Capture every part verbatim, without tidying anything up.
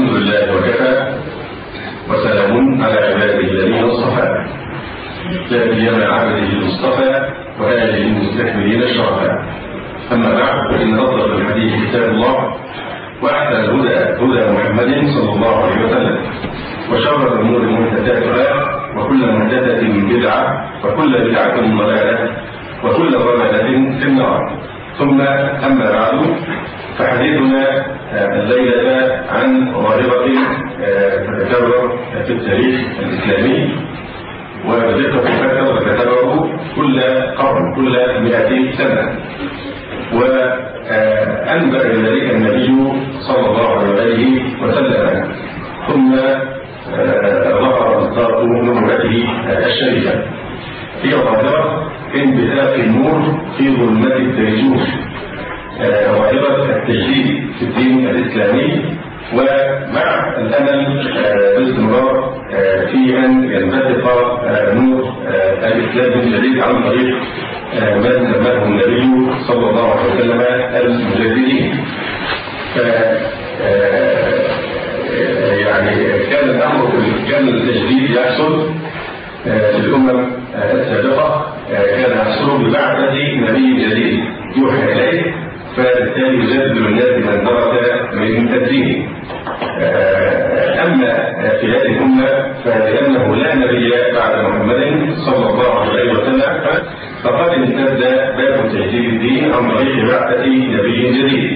الحمد لله وكفى وسلام على عباده الذين اصطفى لا سيما عبده المصطفى وآله المستكملين الشرفاء. أما بعد فإن أفضل الحديث كتاب الله وأحسن الهدى هدى محمد صلى الله عليه وسلم وشر الأمور محدثاتها وكل محدثة بدعة وكل بدعة ضلالة وكل ضلالة في النار. ثم أما بعد فحديثنا الليلة عن ظاهرة تتكرر في التاريخ الإسلامي ودقة تتكرر تتكرر كل قرن كل مئتي سنة، وأنبأ ذلك النبي صلى الله عليه وسلم ثم ظهر مصداق نبوته الشريفة. هي ظاهرة انبثاق النور في ظلمة التيسوس، ظاهرة التجديد في الدين الإسلامي، ومع الأمل باستمرار في أن ينبثق نور الإسلام الجديد عن طريق من سماه النبي صلى الله عليه وسلم المجددين. يعني كان الأمر كان التجديد يحصل في الأمم السابقة، كان يحصل ببعثة نبي جديد يوحى إليه، فبالتالي يجدد للناس من ترك من الدين. أما في هذه الأمة فلأنه لا نبي بعد محمد صلى الله عليه وسلم، فقد امتد باب تجديد الدين عن طريق بعثة نبي جديد.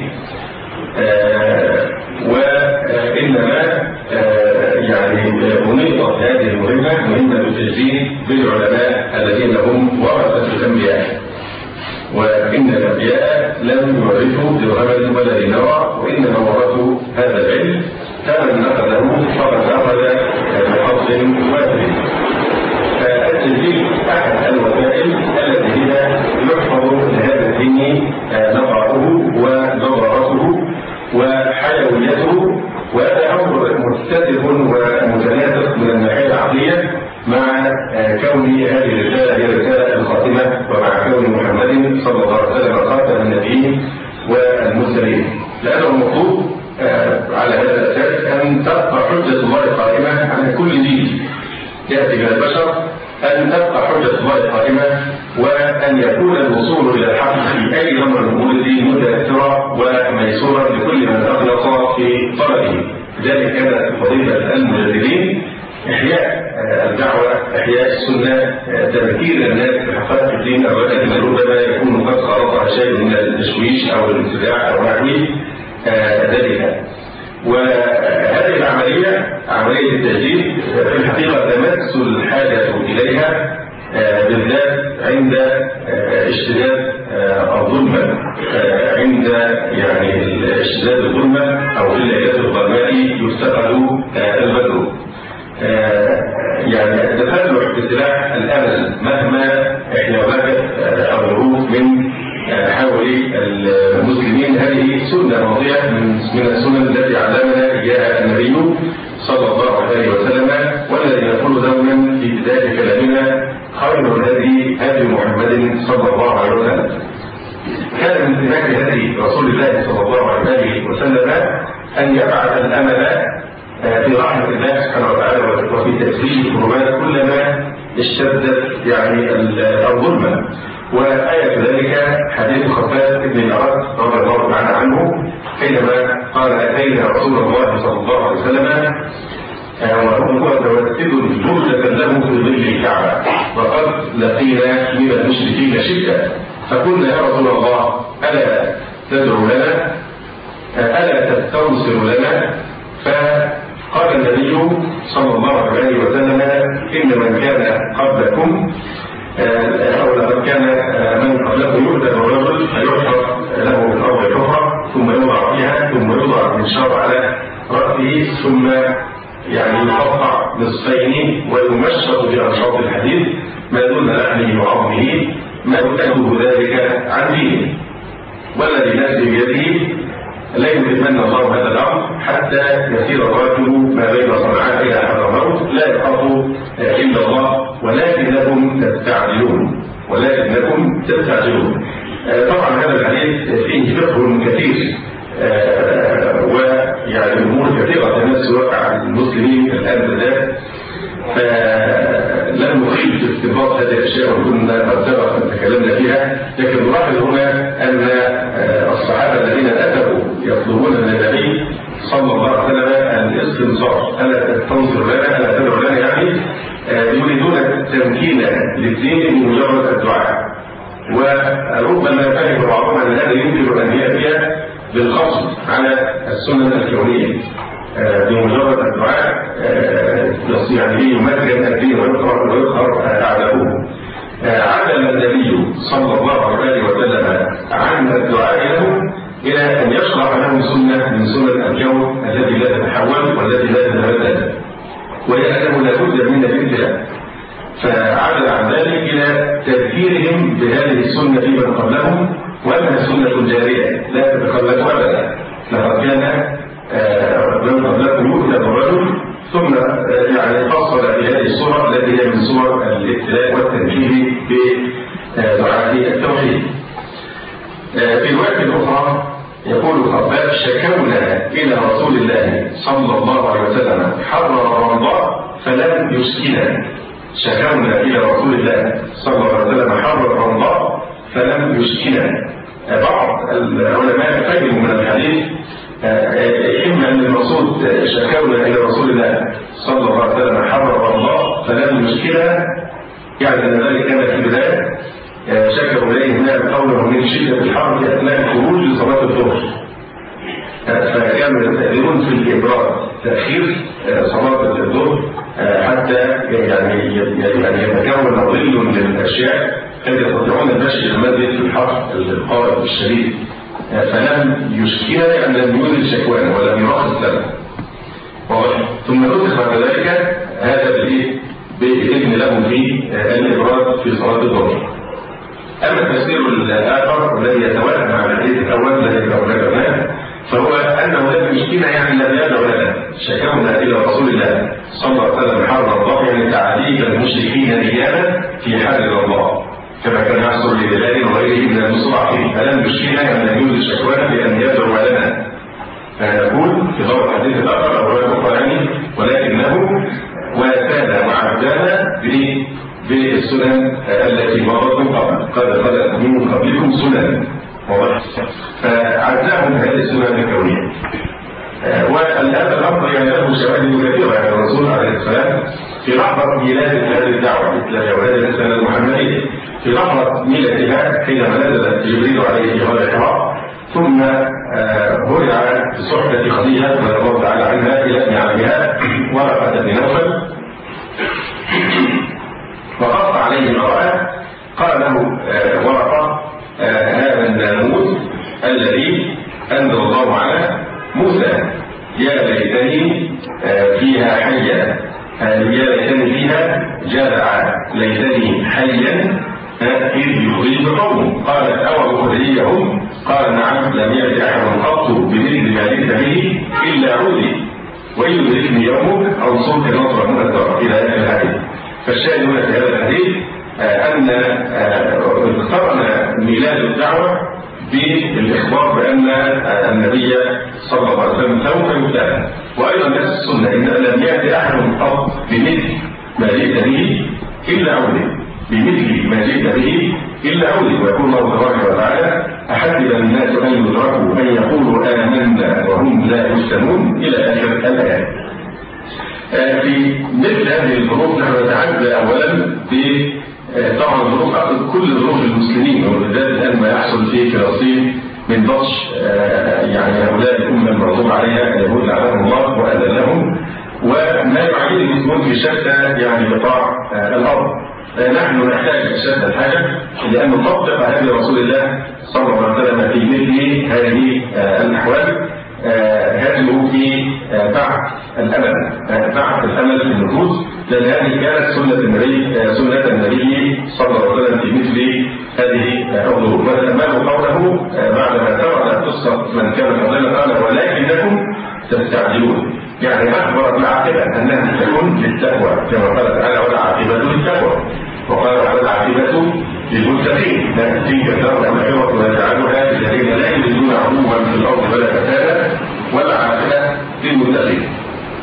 وإنما يعني منيطة هذه المهمة مهمة التجديد بالعلماء الذين هم ورثة الأنبياء، وإن الأنبياء لم يورثوا درهما ولا دينارا، وإنما ورثوا هذا العلم، فمن أخذه فقد أخذ بحظ وافر. فالتجديد أحد الوسائل التي هي يحفظ لهذا الدين نقاؤه ونظرته وحيويته، وهذا أمر متسق ومتناسق من الناحية العقلية مع كون هذه الرسالة هي رسالة الخاتمة، ومع كون محمد صلى الله عليه وسلم خاتم النبيين والمرسلين، لأنه المطلوب على هذا الأساس أن تبقى حجة الله قائمة على كل دين يأتي من البشر، أن تبقى حجة الله قائمة، وأن يكون الوصول إلى الحق في أي أمر من أمور الدين متأثرا وميسورا لكل من أخلص في طلبه. لذلك كانت فضيلة المجددين إحياء الدعوة، إحياء السنة، تذكير الناس بحقائق الدين، أو الذي ربما يكون قد خالطها شيء من التشويش أو الانخداع أو نحو ذلك. وهذه العملية عملية التجديد في الحقيقة تمس الحاجة إليها بالذات عند اشتداد الظلمة، عند يعني اشتداد الظلمة أو في الليلات الظلماء يفتقد البدر. يعني التفتح بسلاح الأمل مهما احتواجت الظروف من حول المسلمين، هذه سنة ماضية من السنن التي علمنا إياها النبي صلى الله عليه وسلم، والذي نقول دوما في بداية كلامنا خير الهدي هدي محمد صلى الله عليه وسلم. كان من سمات هدي رسول الله صلى الله عليه وسلم أن يبعث الأمل في رحمة الله سبحانه وتعالى وفي تسليم الكربات كلما اشتدت يعني الظلمة. وآية ذلك حديث خباب بن الأرد رضي الله تعالى عنه حينما قال أتينا رسول الله صلى الله عليه وسلم وهو متوسد جملة له في ظل الكعبة، وقد لقينا من المشركين شدة، فقلنا يا رسول الله ألا تدعو لنا؟ ألا تستنصر لنا؟ فقال النبي صلى الله عليه وسلم إن من كان قبلكم أو لقد كان من قبلكم يؤذن الرجل فيحفر له بالأرض حفرة ثم يوضع فيها ثم يوضع المنشار على رأسه ثم يعني يقطع نصفين ويمشط بأنشاط الحديد ما دون لحمه وعظمه ما يؤكد ذلك عن دينه، والذي نفسي بيده لا يتمنى الله هذا الأمر حتى يسير الرجل ما بين صنعاء إلى حضرموت لا يخاف إلا الله ولكنكم تستعجلون ولكنكم تستعجلون. طبعا هذا الحديث فيه فقه كثير ويعني أمور كثيرة الناس واقع المسلمين الآن بالذات، فلن نخيل في استنباط هذه الأشياء وكنا قد سبق أن تكلمنا فيها، لكن نلاحظ هنا أن الصحابة الذين أتوا يطلبون من النبي صلى الله عليه وسلم الاستنصار، ألا تنصر لنا ألا تدعو لنا، يعني يريدون التمكين للدين بمجرد الدعاء. وربما فهم بعضهم أن هذا يمكن أن يأتي بالقصد على السنن الكونية بمجرد الدعاء، يعني يمكن الدين ويظهر ويظهر أعلامه. عدل النبي صلى الله عليه وسلم عن الدعاء له إلى أن يشرع له سنة من سنن الكون التي لا تتحول والتي لا تتبدل، وهي أنه لا بد من الابتلاء. فعدل عن ذلك إلى تذكيرهم بهذه السنة فيمن قبلهم، وأنها سنة جارية لا تتخلف أبدا. لقد كان من قبلكم يؤتى الرجل، ثم يعني فصل في هذه الصورة التي هي من صور الابتلاء والتنكيل بدعاء التوحيد. في رواية أخرى يقول الخباب: شكونا إلى رسول الله صلى الله عليه وسلم حر الرمضاء فلم يسكنا. شكونا إلى رسول الله صلى الله عليه وسلم حر الرمضاء فلم يسكنا. بعض العلماء فهموا من الحديث إما أن المقصود شكونا إلى رسول الله صلى الله عليه وسلم حر الرمضاء فلم يسكنا، يعني أن ذلك كان في بداية شكروا إليه هنا قوله من شدة الحر في أثناء الخروج لصلاة الظهر، فكانوا يستأذنون في الإبراد تأخير صلاة الظهر حتى يعني يعني يتكون ظل للأشياء كي يستطيعون المشي إلى المسجد في الحر القارب الشديد. فلم يشكينا يعني لم يوزن شكوانا ولم يرخص لنا. ثم نسخ بعد ذلك هذا بإذن لهم في الإبراد في صلاة الظهر. أما التفسير الآخر الذي يتوافق مع الحديث الأول الذي ذكرناه فهو أنه لم يشكينا يعني لم يدعو لنا، شكونا إلى رسول الله صلى الله عليه وسلم حر الله، يعني تعذيب المشركين رجالا في حال الله كما كان يحصل لبلال وغيره من المستضعفين، فلم يشكينا يعني لم يوجد شكوانا بأن يدعو لنا. فنقول في ضوء الحديث الآخر أو رواية أخرى يعني ولكنه واتانا وعبدانا بالسنن التي مضت من قبل، قد خلت من قبلكم سنن، فعزاهم هذه السنن الكونية. والآن الأمر يعني له شواهد كثيرة، يعني الرسول عليه السلام في لحظة ميلاد هذه الدعوة مثل هذه الرسالة المحمدية، في لحظة ميلادها حينما نزل جبريل عليه في غار حراء، ثم هرع بصحبة خديجة رضي الله تعالى عنها إلى ابن عمها ورقة بن نوفل، وقص عليه امرأة قال له ورقة: هذا الناموس الذي أنزل الله على موسى، يا ليتني فيها حيا، يا ليتني فيها جدعا، ليتني حيا إذ يخرج قوم. قالت: أو أخرجيهم؟ قال: نعم، لم يأت أحد قط بمثل ما جئت به إلا عودي، وإن يدركني يومك أو صرت نصرا مؤثرا إلى آخر الحديث. فالشاهد هنا في هذا الحديث أن اقترن ميلاد الدعوة بالإخبار بأن النبي صلى الله عليه وسلم سوف يبتلى، وأيضا نفس السنة إن لم يأتي أحد قط بمثل ما جئت به إلا عودي، بمثل ما جئت به إلا عودي. ويقول الله تبارك وتعالى: أحسب الناس أن يدركوا أن يقولوا آمنا وهم لا يفتنون إلى آخر الآيات. في مثل هذه الظروف نحن نتعجب أولا ب طبعا ظروف كل ظروف المسلمين، وبالذات الآن ما يحصل في فلسطين من بطش يعني هؤلاء الأمة المغضوب عليها اليهود لعنهم الله وأذلهم، وما يعانيه المسلمون في شتى يعني بقاع الأرض. نحن نحتاج أشد الحاجة لأن نطبق هذه رسول الله صلى الله عليه وسلم في مثل هذه الأحوال، هذه في بعث الأمل، بعث الأمل في النفوس، لأن هذه كانت سنة النبي سنة النبي صلى الله عليه وسلم في مثل هذه الظروف. وتأملوا قوله بعدما سرد قصة من كان قبلنا قال: ولكنكم تستعجلون، يعني أخبر العاقبة أنها تكون للتقوى كما قال تعالى: والعاقبة للتقوى، وقال على العاقبة للمتقين، لا تلك الدار الآخرة ونجعلها للذين لا يريدون عدوا في الأرض ولا فسادا والعاقبة للمتقين.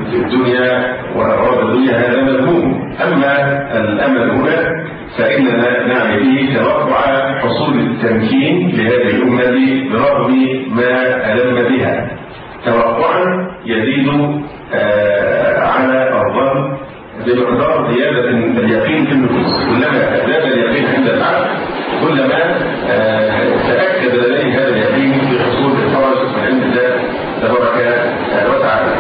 في الدنيا وأغراض الدنيا هذا مذموم. أما الأمل هنا فإننا نعني به توقع حصول التمكين لهذه الأمة برغم ما ألم بها، توقعا يزيد على الظن بمقدار زيادة اليقين في النفوس. كلما زاد اليقين عند العبد كلما تأكد لديه هذا اليقين بحصول الفرج من عند الله تبارك وتعالى.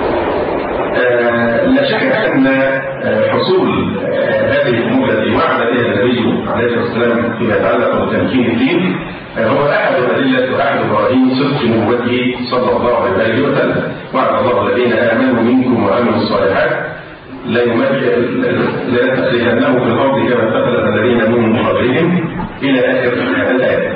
لا شك أن حصول هذه الأمور التي وعد بها النبي عليه الصلاة والسلام فيما يتعلق بتمكين الدين هو أحد الأدلة وأحد براهين صدق نبوته صلى الله عليه وسلم. وعد الله الذين آمنوا منكم وعملوا الصالحات لا لا تسلكنه في الأرض كما اتخذ الذين من قبلهم إلى آخر الآية.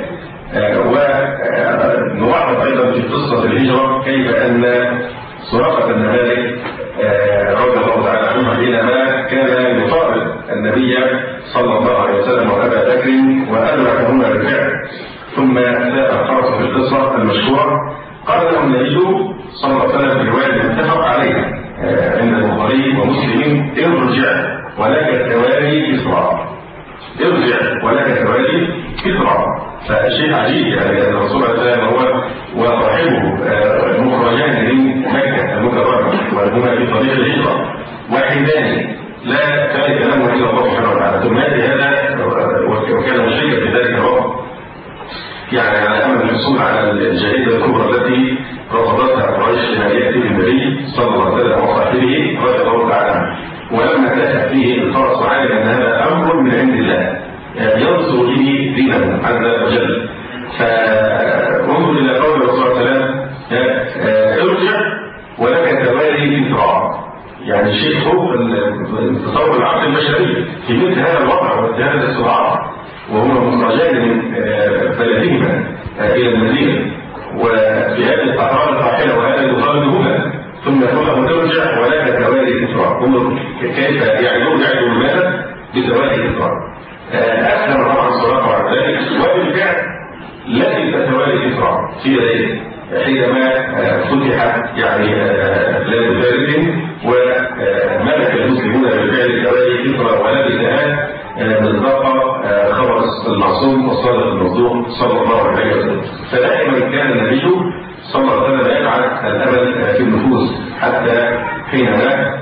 ونوعد أيضا في قصة الهجرة كيف أن سراقة بن مالك رضي الله تعالى عنه حينما كان يطارد النبي صلى الله عليه وسلم وأبا بكر وأدركهما بالفعل ثم ساء الخرس في القصة المشهورة، قال له النبي صلى الله عليه وسلم في رواية متفق عليها عند البخاري ومسلم: ارجع ولك توالي كسرى، ارجع ولك توالي كسرى. فالشيء عجيب يعني أن الرسول صلى الله عليه وسلم هو وصاحبه مخرجان من مكة المكرمة وهما في طريق الهجرة واحدان لا ثالث لهما إلا الله سبحانه وتعالى، ثم هذا وكان مشركا في ذلك الوقت يعني على أمل الحصول على الجائزة الكبرى التي رفضتها قريش لما يأتي بالنبي صلى الله عليه وسلم وصاحبه رضي الله تعالى عنه. ولما تأتى فيه الفرس علم أن هذا أمر من عند الله ينصر به دينه عز وجل. فانظر إلى قول الرسول صلى الله عليه وسلم: ارجع ولك توالي كسرى. يعني شيء فوق تصور العقل البشري في مثل هذا الوضع ومثل هذا الصراع، وهما مخرجان من بلدهما إلى المدينة وفي هذه الصحراء الراحلة وهذا يطاردهما، ثم يقول له: ترجع ولك توالي كسرى. انظر كيف يعدون يعدوا المال بتوالي كسرى. أسلم طبعا صراحة على ذلك، وبالفعل لبث توالي كسرى في يديه حينما فتحت يعني بلاد فارس وملك المسلمون بالفعل توالي كسرى ولبثها مصداق خبر المعصوم والصادق المصدوق صلى الله عليه وسلم. فدائما كان النبي صلى الله عليه وسلم يجعل الامل في النفوس حتى حينما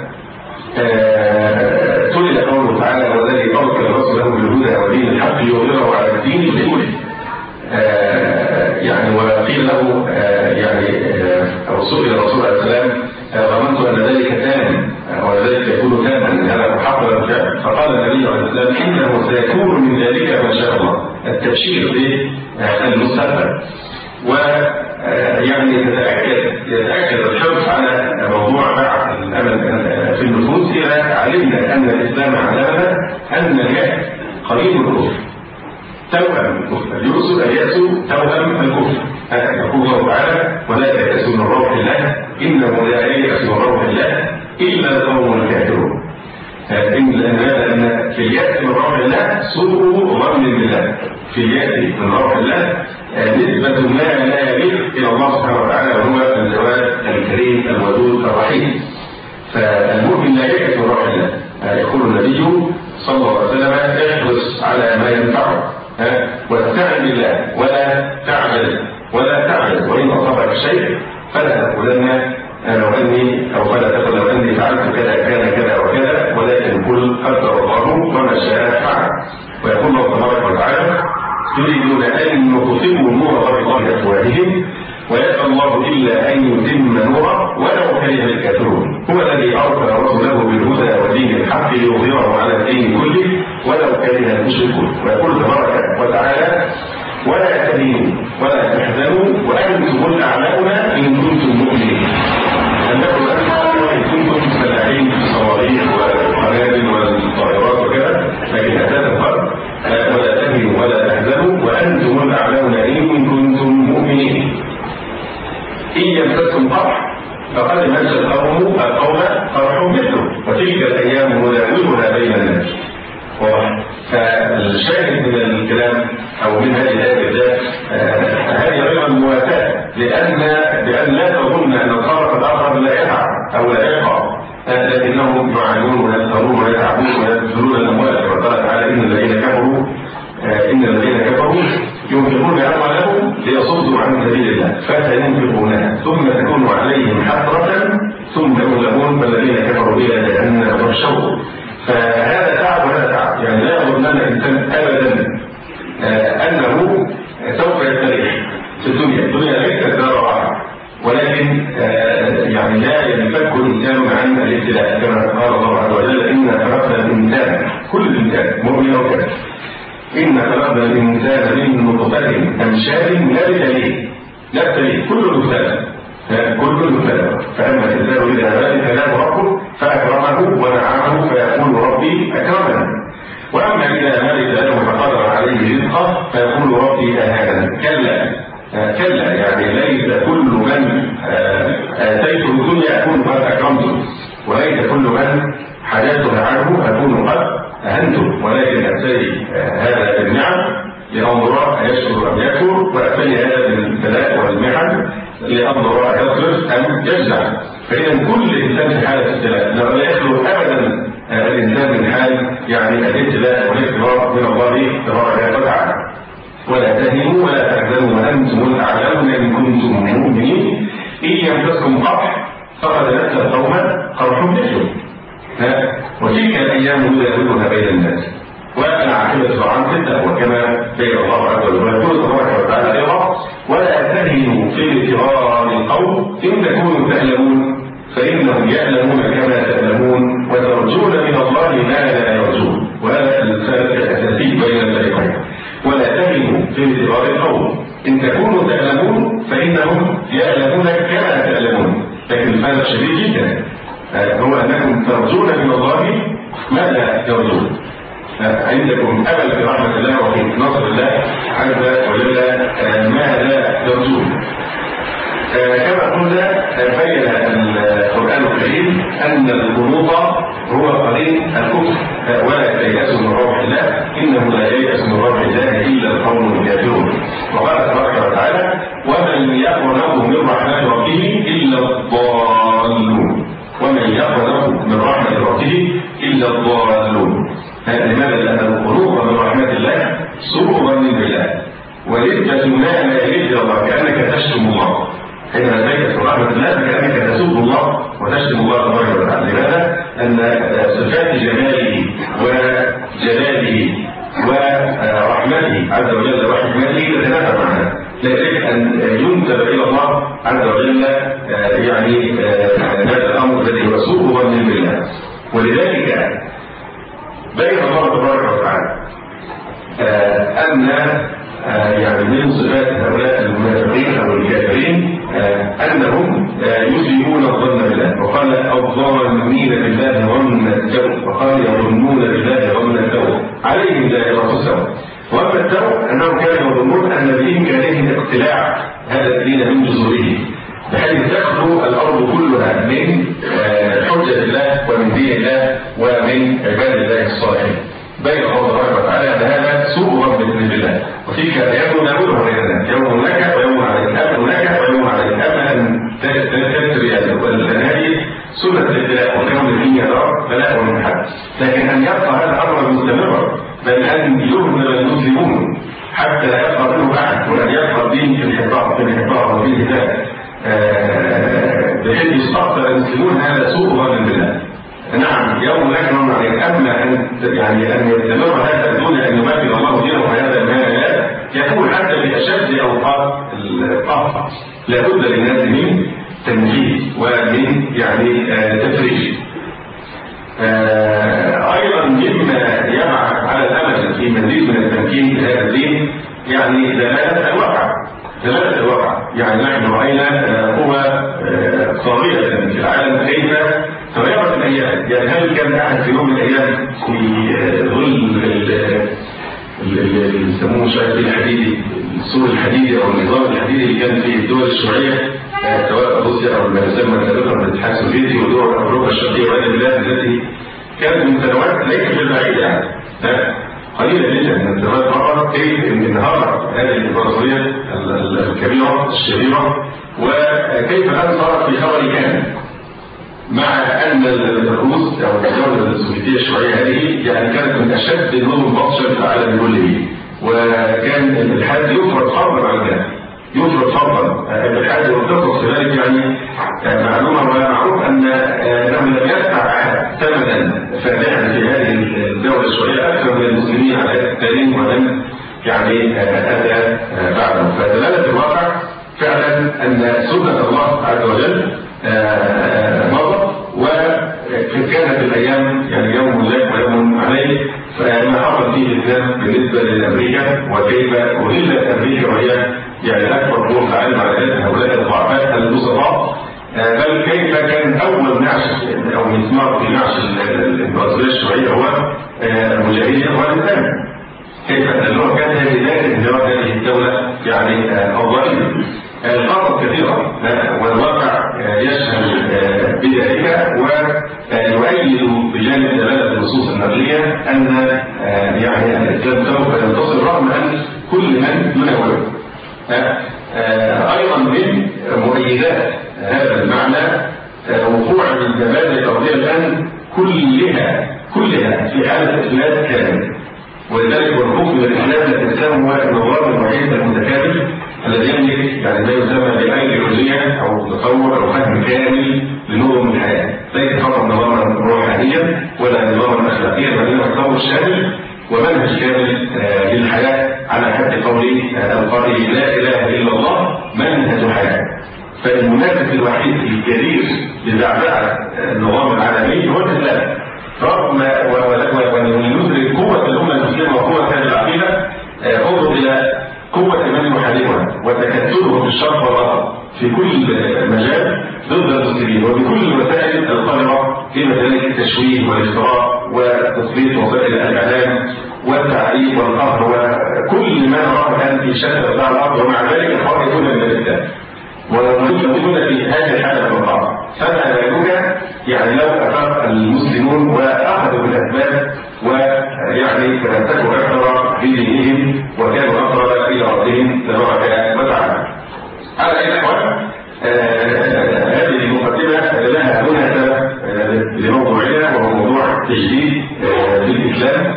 تلد قوله تعالى: والذي ارسل رسوله بالهدى ودين الحق يظهره على الدين كله. يعني وقيل له يعني او سئل الرسول عليه السلام: ظننت ان ذلك تام وذلك يكون تاما هذا محقق بالفعل. فقال النبي عليه السلام: انه سيكون من ذلك ما شاء الله، التبشير بالمستقبل. ويعني يتاكد يتاكد الحرص على موضوع بعث الامل في النفوس اذا علمنا ان الاسلام علمنا ان اليأس قريب الكفر، توأم الكفر. اليأس اليأس توأم الكفر. يقول الله تعالى: ولا تيأسوا من روح الله انه لا ييأس من روح الله الا القوم الكافرون. ان في اليأس من روح الله سوء ظن بالله، في اليأس من روح الله نسبة ما لا يليق إلى الله سبحانه وتعالى وهو الجواد الكريم الودود الرحيم. فالمؤمن لا ييأس من روح الله. يقول النبي صلى الله عليه وسلم: احرص على ما ينفعك واستعن بالله ولا تعجل ولا تعجل، وإن أصابك شيء فلا تقولن لو أني أو فلا تقل لو أني فعلت كذا كان كذا وكذا، ولكن قل قدر الله وما شاء فعل. ويقول الله تبارك وتعالى: يريدون أن يطفئوا نور الله بأفواههم ويأبى الله إلا أن يتم نوره ولو كره الكافرون. هو الذي أرسل رسوله بالهدى ودين الحق ليظهره على الدين كله ولو كره المشركون. ويقول تبارك وتعالى: ولا تهنوا ولا تحزنوا وأنتم الأعلون إن كنتم مؤمنين. أنكم أنتم إن كنتم فلاحين في الصواريخ والقنابل والطائرات وكذا، لكن أساس الفرق ولا تهنوا ولا تحزنوا وأنتم الأعلون إن كنتم مؤمنين. إن يمسكم قرح فقد مس القوم القوم قرح مثله وتلك الأيام نداولها بين الناس. فالشاهد من الكلام أو من هذه الآية هذه أيضا مواساة، لأن بأن لا تظن أن الطرف الآخر لا يقع أو لا يقع لكنهم يعانون ويسهرون ويتعبون ويبذلون الاموال كما قال تعالى ان الذين كفروا ان الذين كفروا ينفقون اموالهم ليصدوا عن سبيل الله فسينفقونها ثم تكون عليهم حسرة ثم يغلبون والذين كفروا الى جهنم يحشرون. فهذا تعب وهذا تعب، يعني لا يظن الانسان ابدا انه سوف يستريح في الدنيا، الدنيا ليست دار راحه، ولكن يعني لا ينفك الانسان عن الابتلاء كما قال الله عز وجل ان خلقنا الانسان كل الانسان مؤمن وكافر ان خلقنا الانسان من نطفه امشاج نبتليه نبتليه كل مبتلى كل مبتلى فاما الانسان اذا ما ابتلاه ربه فاكرمه ونعمه فيقول ربي اكرمني، واما اذا ما ابتلاه فقدر عليه رزقه فيقول ربي اهانني. كلا كلا يعني ليس كل من اتيته الدنيا اكون قد اكرمته، وليس كل من حدثت عنه اكون قد اهنته، ولكن ابتلي هذا بالنعم لانظر ايشكر ام يكفر، وابتلي هذا بالبلاء والمحن لانظر ايصبر ام يجزع. فاذا كل انسان في حاله ابتلاء لا يخلو ابدا الانسان من حال يعني الابتلاء والاختبار من الله تبارك وتعالى. ولا تهنوا ولا تحزنوا وانتم الاعلون ان كنتم مؤمنين ان يمسسكم قرح فقد مس القوم قرح مثله. وتلك الايام نداولها بين الناس والعاقبه طبعا في التقوى كما بين الله عز وجل ويقول تبارك وتعالى ايضا ولا تهنوا في ابتغاء القوم ان تكونوا تعلمون فانهم يعلمون كما تعلمون وترجون من الله ما لا يرجون. وهذا الفرق الاساسي بين الفريقين. ولا تهنوا في ابتغاء القوم ان تكونوا تعلمون فانهم يعلمون كما تعلمون، لكن الفرق شديد جدا هو انكم ترجون من الله ما لا يرجون. عندكم امل في رحمه الله وفي نصر الله عز وجل ما لا يرجون. كما قلنا بين القرآن الكريم أن القنوط هو قرين الكفر ولا تيأسوا من روح الله إنه لا ييأس من روح الله إلا القوم الكافرون. وقال تبارك وتعالى ومن يقنط من رحمة ربه إلا الضالون ومن يقنط من رحمة ربه إلا الضالون. لماذا؟ لأن القنوط من رحمة الله سوء ظن بالله ولذة ما لا يجد الله كأنك تشتم الله. حينما تيأس من رحمة الله فكأنك تسب الله وتشتم الله تبارك وتعالى. لماذا؟ أن صفات جماله وجلاله ورحمته عز وجل وحكمته تتنافى معها، لا يجب أن ينسب إلى الله عز وجل يعني هذا الأمر الذي هو سوء ظن بالله. ولذلك بين الله تبارك وتعالى أن يعني من صفات هؤلاء المنافقين أو الكافرين أنهم يسيئون الظن بالله. وقال الظالمين بالله ظن السوء وقال يظنون بالله ظن السوء عليهم دائرة السوء. وأما السوء أنهم كانوا يظنون أن بإمكانهم اقتلاع هذا الدين من جذوره بحيث تخلو الأرض كلها من حجة الله ومن دين الله ومن عباد الله الصالحين. بين الله تبارك وتعالى أن هذا سوء ظن بالله. وتلك الأيام نداولها بين الناس يوم لك ويوم عليك أمن لك ويوم عليك أمن تستري هذه سنة الابتلاء واليوم الذي يرى بلاء من حد. لكن أن يبقى هذا الأمر مستمرا بل أن يهمل المسلمون حتى لا يبقى منه أحد وأن يبقى الدين في الحفاظ في الحفاظ وفي الهداية بحيث يستقبل المسلمون هذا سوء ظن بالله. نعم يوم لك ويوم عليك. أما أن يعني أن يستمر هذا دون أن يمثل الله دينه في هذا المال يكون حتى في أشد أوقات القهر لابد للناس من تنفيذ ومن يعني تفريج. أيضا مما يبعث على الأمل في مزيد من التمكين في هذا الدين يعني دلالة الواقع دلالة الواقع. يعني نحن رأينا قوى صغيرة في العالم كيف تغيرت الأيام. يعني هل كان أحد في يوم من الأيام في ظل اللي يسموه شوية الحديدي السور الحديدي أو النظام الحديدي اللي كان في الدول الشيوعية سواء روسيا أو ما يسمى سابقا بالاتحاد السوفيتي ودول أوروبا الشرقية وهذه البلاد التي كانت من سنوات ليست بالبعيدة يعني قليلة جدا من السنوات فقط كيف انهارت هذه الإمبراطورية الكبيرة الشريرة وكيف الآن صارت في خبر كامل مع أن أن الروس أو الدولة السوفيتية الشيوعية هذه يعني كانت من أشد النظم بطشا في العالم كله، وكان الإلحاد يفرض فرضا على الناس، يفرض فرضا. الإلحاد والقصص كذلك يعني معلومة ومعروف أن أنه لم يدفع أحد ثمنا فادحا في هذه الدولة الشيوعية أكثر من المسلمين على التالين ومن يعني أتى بعده. فدلالة الواقع فعلا أن سنة الله عز وجل مضت، وكانت الأيام يعني يوم لك ويوم عليه. فما حصل فيه الإسلام بالنسبة لأمريكا وكيف أهلت أمريكا وهي يعني أكبر قوة في العالم على يد هؤلاء الضعفاء البسطاء، بل كيف كان أول نعش أو مسمار في نعش الإمبراطورية الشيوعية هو المجاهدين والإسلام، كيف أن هو كان بداية انهيار هذه الدولة يعني الظالمة. الخطط كثيرة والواقع يشهد بذلك، ويؤيد بجانب دلالة النصوص النقلية أن يعني الإسلام سوف ينتصر رغم أن كل من يناوله. أيضا من مؤيدات هذا المعنى وقوع الجبال الأرضية الآن كلها كلها في حالة إفلات كامل، ولذلك والخوف من الإسلام الإسلام هو النظام الوحيد المتكامل الذي يملك يعني ما يسمى بأيديولوجيا أو تصور أو فهم كامل لنظم الحياة، ليس فقط نظاما روحانيا ولا نظاما أخلاقيا، بل هو تصور شامل ومنهج كامل للحياة على حد قول القائل لا إله إلا الله منهج حياة. فالمنافس الوحيد الكبير لزعزعة النظام العالمي هو الإسلام، رغم وندرك قوة الأمة المسلمة وقوة هذه العقيدة. انظر إلى قوة من يحاربها وتكتله في الشرق والغرب في كل مجال ضد المسلمين وبكل الوسائل القادرة في مجالات التشويه والافتراء وتسليط وسائل الإعلام والتعريف والقهر وكل ما نراه الآن في شتى بتاع الأرض، ومع ذلك يخرجون من الإسلام ويجدون في هذه الحالة والقهر. فما بالك يعني لو أفاق المسلمون وأخذوا بالأسباب ويعني تمسكوا أكثر بدينهم وكانوا أقرب إلى ربهم تبارك وتعالى. على أي نحو هذه المقدمة لها مناسبة لموضوعنا وهو موضوع التجديد في الإسلام،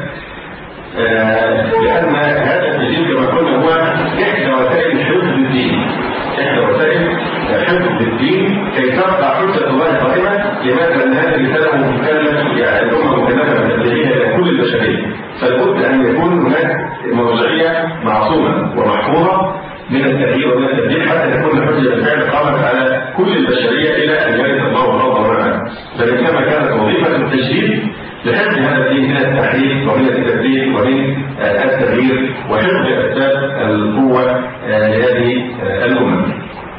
لأن هذا التجديد كما قلنا هو إحدى وسائل حفظ الدين، إحدى وسائل حفظ الدين كي تبقى حجة الله قائمة. لماذا؟ أن هذه الرسالة مكلفة يعني الأمة مكلفة بالتبليغ إلى كل البشرية، فلابد أن يكون هناك مرجعية معصومة ومحفوظة من التغيير ومن التبديل حتى تكون الحجة بالفعل قامت على كل البشرية إلى أن يرث الله والأرض والسماء. فإنما كانت وظيفة التجديد لحفظ هذا الدين من التحريف ومن التبديل ومن التغيير وحفظ أسباب القوة لهذه الأمة.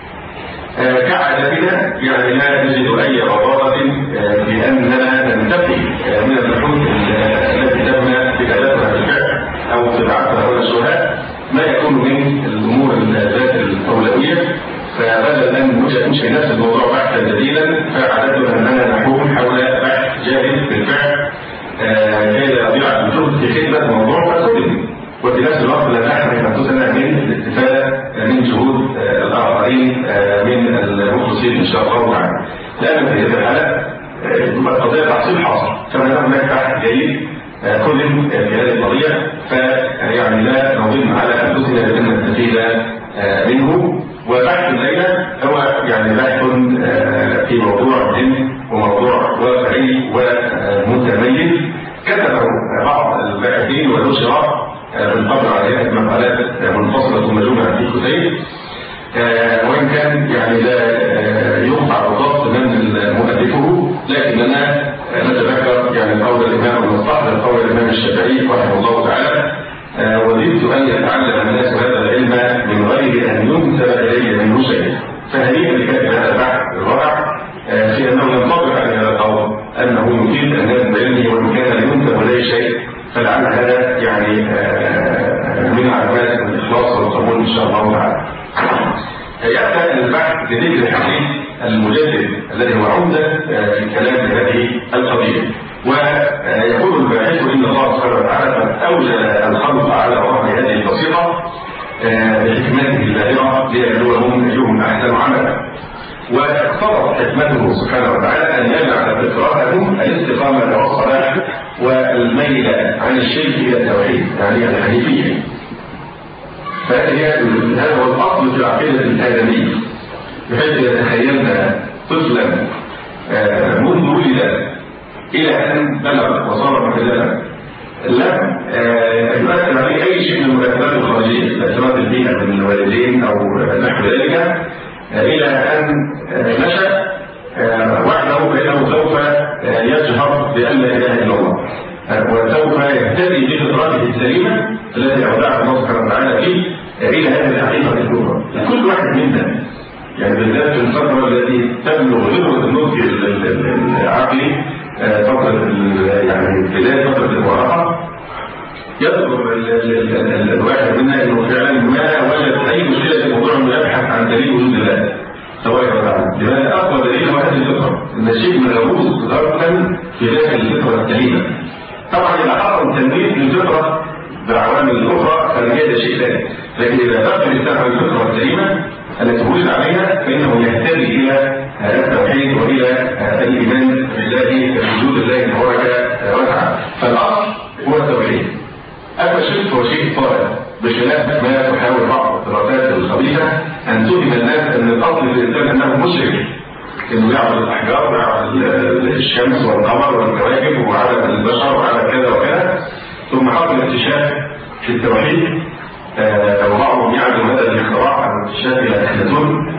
كعادتنا يعني لا نجد أي غضاضة في أننا ننتقي من البحوث التي تم كتابتها بالفعل أو طباعتها ولا الشهاء ما يكون من الأمور ذات الأولوية، فبدل أن ننشئ نفس الموضوع بحثا جديدا فعادتنا أننا نحوم حول بحث جاهز بالفعل كي لا يضيع الجهد في خدمة موضوع فسلم، وفي نفس الوقت لا نحرم أنفسنا من الاستفادة من جهود الآخرين من المخلصين إن شاء الله تعالى. لأن في هذه الحالة قضية تحصيل حاصل، كما أن هناك بحث جيد كل في هذه القضية، فيعني لا نظن على أنفسنا بأن نستفيد منه. وبحث الليلة هو يعني بحث في موضوع مهم وموضوع واقعي ومتميز كتبه بعض الباحثين ونشر بالقدر على مقالات منفصلة ومجموعة في كتيب، وإن كان يعني لا يقطع بالضبط من مؤلفه، لكننا نتذكر يعني قول الإمام المصطفى قول الإمام الشافعي رحمه الله تعالى: وددت أن يتعلم الناس هذا العلم من غير أن ينسب إلي منه شيء. فهنيئا لكاتب هذا البحث الرائع في أنه ينطبق على هذا القول أنه يفيد الناس بعلمه وإن كان ينسب إليه شيء، فلعل هذا يعني من علامات الإخلاص والقبول إن شاء الله تعالى. يأتي البحث بذكر الحديث المجدد الذي هو عمدة في الكلام بهذه القضية، ويقول الباحث إن الله سبحانه وتعالى قد أوجد الخلق على ظهر هذه البسيطة بحكمته الباهرة ليبلوهم أيهم أحسن عملا. واقتضت حكمته سبحانه وتعالى أن يجعل فطرتهم الاستقامة والصلاح والميل عن الشرك إلى التوحيد، يعني الحنيفية. فهذا هو الأصل في العقيدة الآدمية، بحيث إذا تخيلنا طفلا منذ ولد إلى أن بلغ وصار مكلفا لم يؤثر عليه أي شيء من المؤثرات الخارجية، تأثيرات البيئة من الوالدين أو نحو ذلك، إلى أن نشأ وحده فإنه سوف يجهر بأن لا إله إلا الله، وسوف يهتدي بفطرته السليمة التي أودعها الله سبحانه وتعالى فيه إلى هذه الحقيقة الكبرى. كل واحد منا يعني بالذات في الفترة التي تبلغ ذروة النضج العقلي، فترة يعني بداية فترة المراهقة، يذكر الواحد منا انه فعلا ما وجد اي مشكله في موضوع انه يبحث عن دليل وجود الله سواء وتعالى. لماذا؟ اقوى دليل هو هذه الفطره، ان شيء ملغوص غرقا في داخل الفطره السليمه. طبعا اذا حصل تنميط للفطره بعوامل اخرى فهذا شيء ثاني، لكن اذا بقي الانسان على الفطره السليمه التي ولد عليها فانه يهتدي الى التوحيد والى الايمان بالله بوجود الله تبارك وتعالى. فالاصل هو التوحيد. أما الشرك هو شيء طارئ، بخلاف ما تحاول بعض الدراسات الخبيثة أن تفهم الناس أن الأصل في الإنسان أنه مشرك، إنه يعبد الأحجار ويعبد الشمس والقمر والكواكب وعبد البشر وعبد كذا وكذا، ثم حصل اكتشاف في التوحيد وبعضهم يعبد هذا الاختراع عن اكتشاف إلى أخلاطون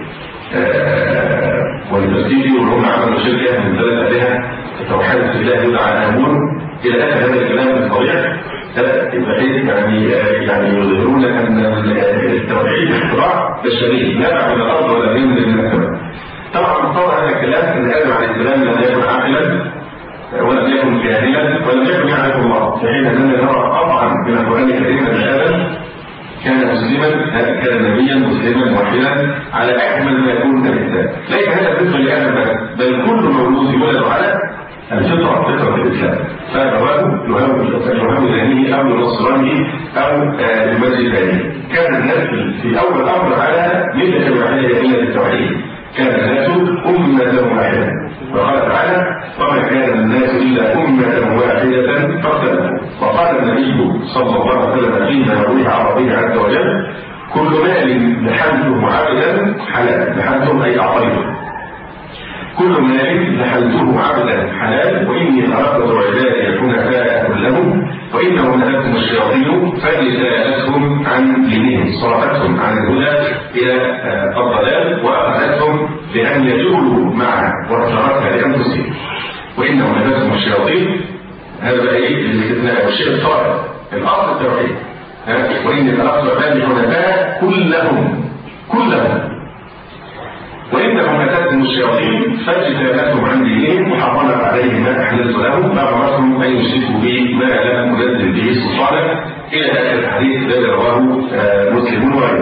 والبستيجي وهم عملوا شركة من ثلاث آلهة التوحيد في الله يدعى آمون إلى آخر هذا الكلام الطبيعي، بحيث يعني يعني يظهرون ان التوحيد اختراع بشري نبع من الارض ولا ينزل من السماء. طبعا مقتضى هذا الكلام ان ادم عليه السلام لم يكن عاقلا ولم يكن جاهلا ولم يكن يعرف الله، في حين اننا نرى قطعا من القران الكريم ان ادم كان مسلما، كان نبيا مسلما موحدا على اكمل ما يكون كالانسان. ليس هذا بالنسبه لادم بس، بل كل مولود يولد على الفطرة فطرة الإسلام، فأبواه يهوي ذهنه أو ينصرانه أو يمجد ذهنه. كان الناس في أول أمر على ملة واحدة إلا التوحيد، كان الناس أمة واحدة، وقال تعالى: وما كان الناس إلا أمة واحدة فاختلفوا. وقال النبي صلى الله عليه وسلم فيما يرويه عن ربه عز وجل: كل مال نحلته عبدا حلال. نحلته أي أعطيته. كل مال نحلته عبدا حلال، وإني خلقت عبادي حنفاء لهم وإنهم نهتهم الشياطين فجزالتهم عن دينهم، صرفتهم عن الهدى إلى الضلال وأخذتهم بأن يجولوا معه وتركها لأنفسهم، وإنهم نهتهم الشياطين. هذا بقى إيه الاستثناء والشيء الصالح، الأصل التوحيد. وإني خلقت عبادي حنفاء كلهم كلهم وإنهم نتتهم الشياطين فاجتالتهم عن دينهم وحرمت عليهم ما أحللت لهم فأمرتهم أن يشركوا به ما لم ينزل به سلطانا، إلى آخر الحديث الذي رواه مسلم وغيره.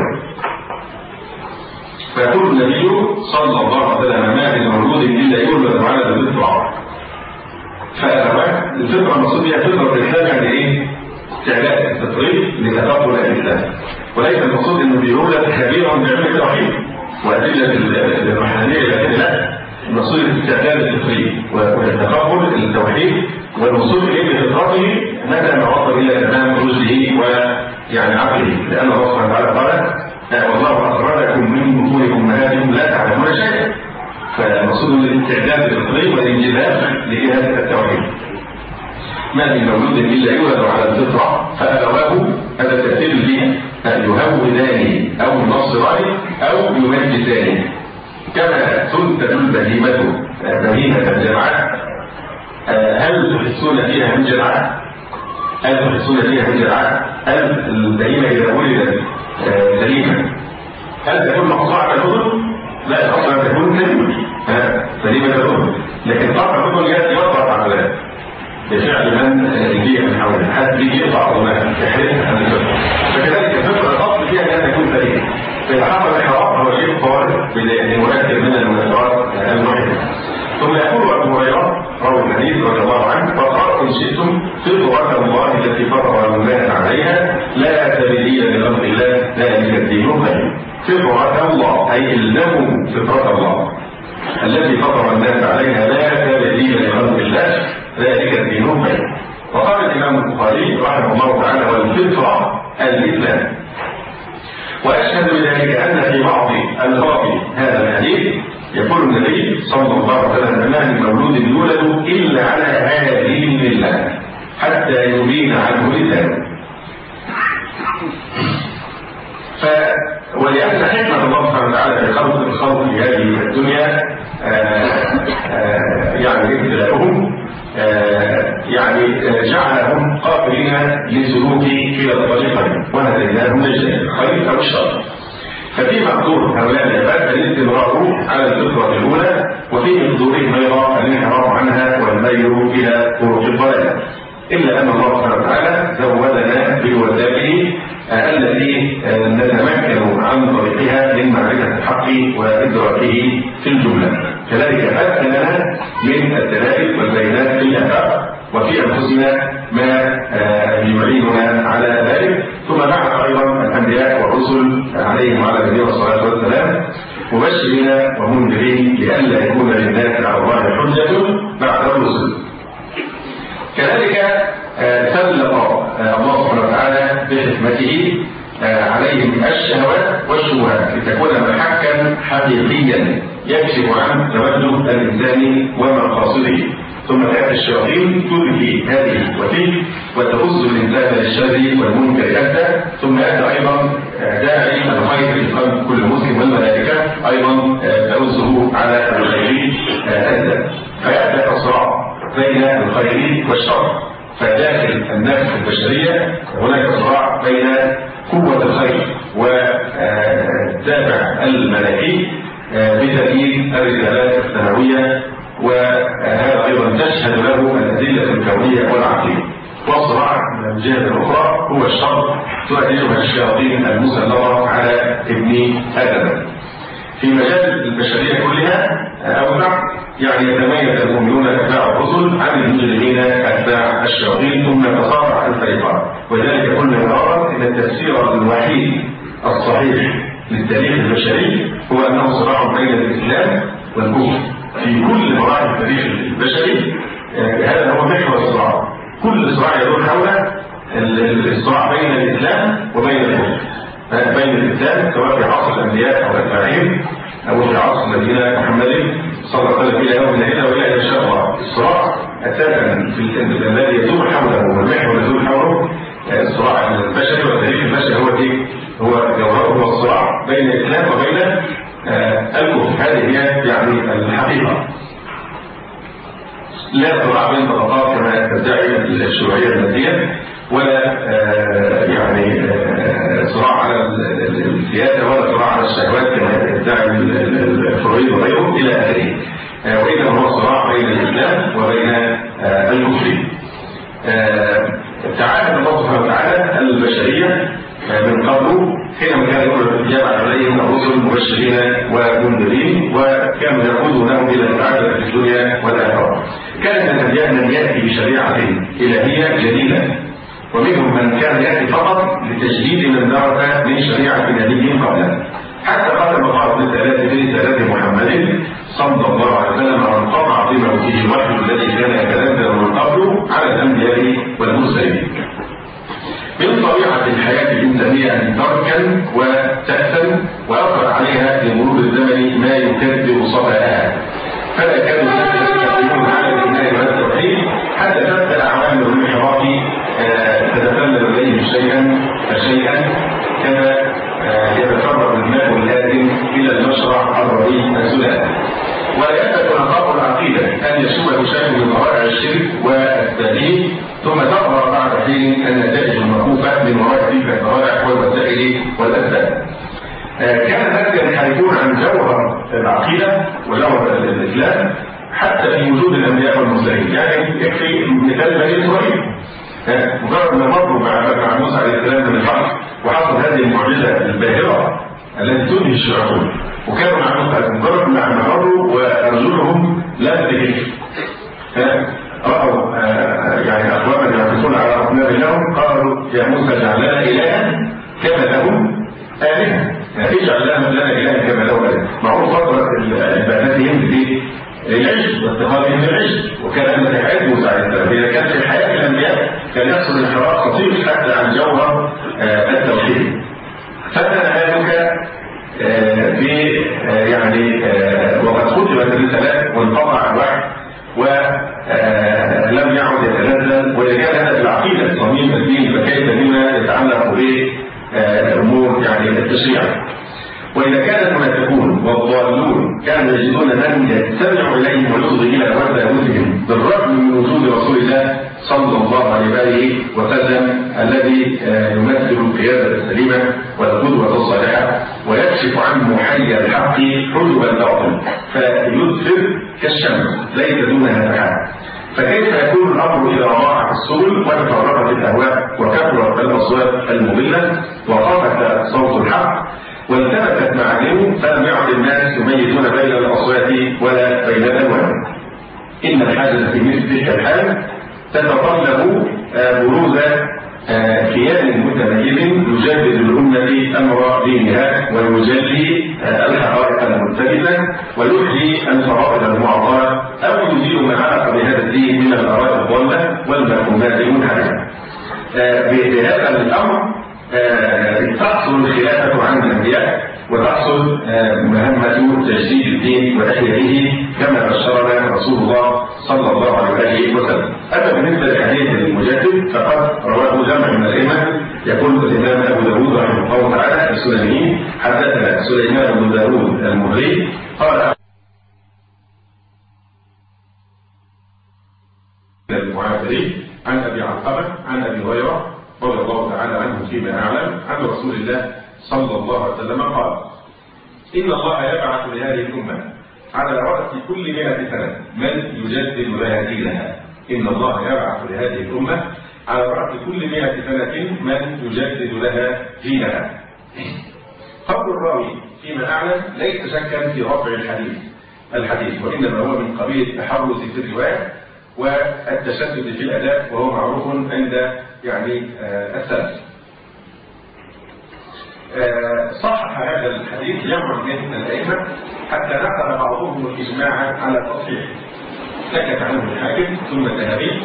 فيقول النبي صلى الله عليه وسلم: ما من مولود إلا يولد على الفطرة. فالفطرة المقصود بها فطرة الإسلام، يعني إيه؟ استعداد التطريق لتقبل الإسلام، وليس المقصود إنه بيولد كبيرا بعلم التوحيد وأدلة الرحمانية، لكن لا، المقصود الاستعداد الفطري والتقبل التوحيد والوصول إليه بفطرته متى ما وصل إلى تمام رشده ويعني عقله، لأن الله سبحانه وتعالى قال: والله أخرجكم من بطون أمهاتكم لا تعلمون شيئا. فالمقصود الاستعداد الفطري والانجذاب لإله التوحيد. ما من مولود إلا يولد على الفطرة فأبواه، هذا تأثير به يهودان أو ينصران أو يمجسان، كما تنتج البهيمة بهيمة الجمعاء. هل تحسون فيها من جمعاء؟ هل تحسون فيها من جمعاء؟ هل البهيمة إذا ولدت سليمة هل تكون مقطوعة الأذن؟ لا، أصلا تكون سليمة سليمة الأذن، لكن طبعا الأذن يطلع على ذلك بفعل من يجيء من حوله، حد يجي يقطع عظمها يحرقها عن الفطرة. فكذلك الفطرة الأصل فيها أن تكون سليمة، فإذا حصل الحرام هو شيء طارئ بمؤثر من المؤثرات المحيطة. ثم يقول أبو هريرة روى الحديث رضي الله عنه: فقال إن شئتم فطرة الله التي فطر الناس عليها لا تبديل لخلق الله ذلك الدين القيم. فطرة الله أي الزموا فطرة الله التي فطر الناس عليها لا تبديل لخلق الله ذلك الدين القيم. وقال الإمام البخاري رحمه الله تعالى: والفطرة الإسلام. وأشهد بذلك أن في بعض ألفاظ هذا الحديث يقول النبي صلى الله عليه وسلم: ما من مولود يولد إلا على هذه الملة حتى يبين عنه لسانه. ف ولأن حكمة الله سبحانه وتعالى في خلق الخلق في هذه الدنيا آآ آآ يعني ابتلاءهم يعني جعلهم قابلين لسلوك كلا الطريقين وهديناهم للجنة الخير أو الشر. ففي مقدور هؤلاء العباد الاستمرار على الفطرة الأولى، وفي مقدورهم أيضا الانحراف عنها والميل إلى طرق الضلال، إلا أن الله سبحانه وتعالى زودنا بوسائل التي نتمكن عن طريقها من معرفة الحق وإدراكه في الجملة. كذلك أمكننا من الدلائل والبينات في الآفاق وفي أنفسنا ما يعيننا على ذلك. ثم بعث أيضا الأنبياء والرسل عليهم وعلى نبينا الصلاة والسلام مبشرين ومنذرين لئلا يكون للناس على الله حجة بعد الرسل. كذلك سلط الله سبحانه وتعالى بحكمته عليهم الشهوات والشبهات لتكون محكا حقيقيا يكشف عن توجه الإنسان ومقاصده. ثم تأتي الشياطين تلهي هذه وتلك وتبث الإنسان للشر والمنكر أدى. ثم أتى أيضا داعي الخير في قلب كل مسلم والملائكة أيضا تبثه على الخير أدى. فيأتي الصراع بين الخير والشر. فداخل النفس البشرية هناك صراع بين قوة الخير والدافع الملكي بتأييد الرسالات السماوية، وهذا أيضا تشهد له الأدلة الكونية والعقلية. والصراع من الجهة الأخرى هو الشر تؤديها الشياطين المسلطة على ابن آدم. في مجال البشرية كلها أوسع، يعني يتميز المؤمنون أتباع الرسل عن المجرمين أتباع الشياطين، ثم تصارع الفريقان. ولذلك قلنا مرارا أن التفسير الوحيد الصحيح للتاريخ البشري هو أنه صراع بين الإسلام والكفر. في كل مراحل التاريخ البشري هذا هو محور الصراع. كل صراع يدور حول الصراع بين الإسلام وبين الكفر، بين الإسلام سواء في عصر الأنبياء أو أتباعهم أو في عصر نبينا محمد صلى الله عليه وسلم إلى يومنا هذا وإلى إن شاء الله. الصراع أساسا في الذي يدور حوله والمحور يدور حوله الصراع البشري والتاريخ البشري هو إيه؟ هو جوهره هو الصراع بين الإسلام وبين الكفر. هذه هي يعني الحقيقة. لا صراع بين طبقات كما تدعي الشيوعية المادية، ولا يعني صراع على السياسة، ولا صراع على الشهوات كما تدعي الفرويد وغيره إلى آخره. وإنما هو صراع بين الإسلام وبين الكفر. تعالى الله سبحانه وتعالى البشرية من قبل حينما كان يقول يبعث عليهم الرسل مبشرين ومنذرين، وكانوا يقودونهم الى السعاده في الدنيا والاخره. كان من الانبياء من ياتي بشريعه الهيه جديده، ومنهم من كان ياتي فقط لتجديد من درس من شريعه نبيهم قبله، حتى قال بعض الرسالات في رسالات محمد صلى الله عليه وسلم ان قطع بموته الوحي الذي كان يتنزل من قبله على الانبياء والمرسلين. من طبيعة الحياة الإنسانية أن تركن وتأثم ويطرأ عليها في مرور الزمن ما يكذب صفاءها، فلا كانوا يستقيمون على الإيمان والتوحيد حتى تبدأ العوامل الانحراف تتسلل إليهم شيئا فشيئا، كما يتسرب الماء اللازم إلى المشرع الرئيس السلالة. ولا يثبت نقاط العقيدة أن يشوب شيء من طبائع الشرك والتدين، ثم تظهر بعد حين النتائج المخوفة من وراء تلك الطبائع والوسائل والأسباب. كان الناس ينحرفون عن جوهر العقيدة وجوهر الإسلام حتى في وجود الأنبياء والمرسلين. يعني يكفي مثال بني إسرائيل، مجرد ما مروا مع موسى عليه السلام من البحر وحصل هذه المعجزة الباهرة التي تنهي الشياطين، وكانوا مع موسى مجرد ما مروا وأرجلهم لا تكف، رأوا يعني أقواما يعكسون على أصنام لهم، قالوا يا موسى اجعل لنا إلها كما لهم آلهة. اجعل لنا لنا إلها كما له بنات. معروف فترة البنات يمضي في العشق واتخاذهم العشق، وكان متحد موسى عليه السلام. إذا كان في حياة الأنبياء كان يحصل انحراف خطير حتى عن جوهر التوحيد. فتنهالك في يعني وقد ختمت الرسالات وانقطع الوحي ولم يعد يتنزل، وإذا كان هذا العقيدة صميم الدين فكيف بما يتعلق بأمور يعني التشريع. وإذا كان المنافقون والضالون كانوا يجدون من يستمع إليهم ويصغي إلى وسائلهم بالرغم من وجود رسول الله صلى الله عليه وسلم الذي يمثل القيادة السليمة والقدوة الصالحة ويكشف عن محيي الحق حجب الباطل فيدفر كالشمس ليس دونها سحاب. فكيف يكون الأمر إذا ضاعت السبل وتفرقت الأهواء وكثرت الأصوات المضلة وخفت صوت الحق والتبست معالمه فلم يعد الناس يميزون بين الأصوات ولا بين الألوان؟ إن الحاجة في مثل تلك الحال تتطلب بروز كيان متميز يجدد الأمة أمر دينها ويجلي الحقائق المختلفة ويحيي الفرائض المعطلة أو يزيل ما علق بهذا الدين من الآراء الضالة والمفهومات المنحرفة. بهذا الأمر تحصل الخلافة عن الأنبياء وتحصل مهمة تجديد الدين وتحييه كما بشرنا رسول الله صلى الله عليه وسلم. أما بالنسبة لحديث المجدد فقد رواه جمع من الأئمة. يقول الإمام أبو داود رحمه الله تعالى في سننه حدثنا سليمان بن داود المهري قال المعافري عن أبي علقمة عن أبي هريرة رضي الله تعالى عنه فيما أعلم عن رسول الله صلى الله عليه وسلم قال: إن الله يبعث لهذه الأمة على رأس كل مئة سنة من يجدد لها دينها. إن الله يبعث لهذه الأمة على رأس كل مئة سنة من يجدد لها دينها. قول الراوي فيما أعلم ليس شكا في رفع الحديث الحديث وإنما هو من قبيل التحرز في الرواية والتشدد في الأداء، وهو معروف عند يعني السلف. صحح هذا الحديث جمع من الأئمة حتى نقل بعضهم الإجماع على التصحيح، سكت عنه الحاكم ثم الذهبي.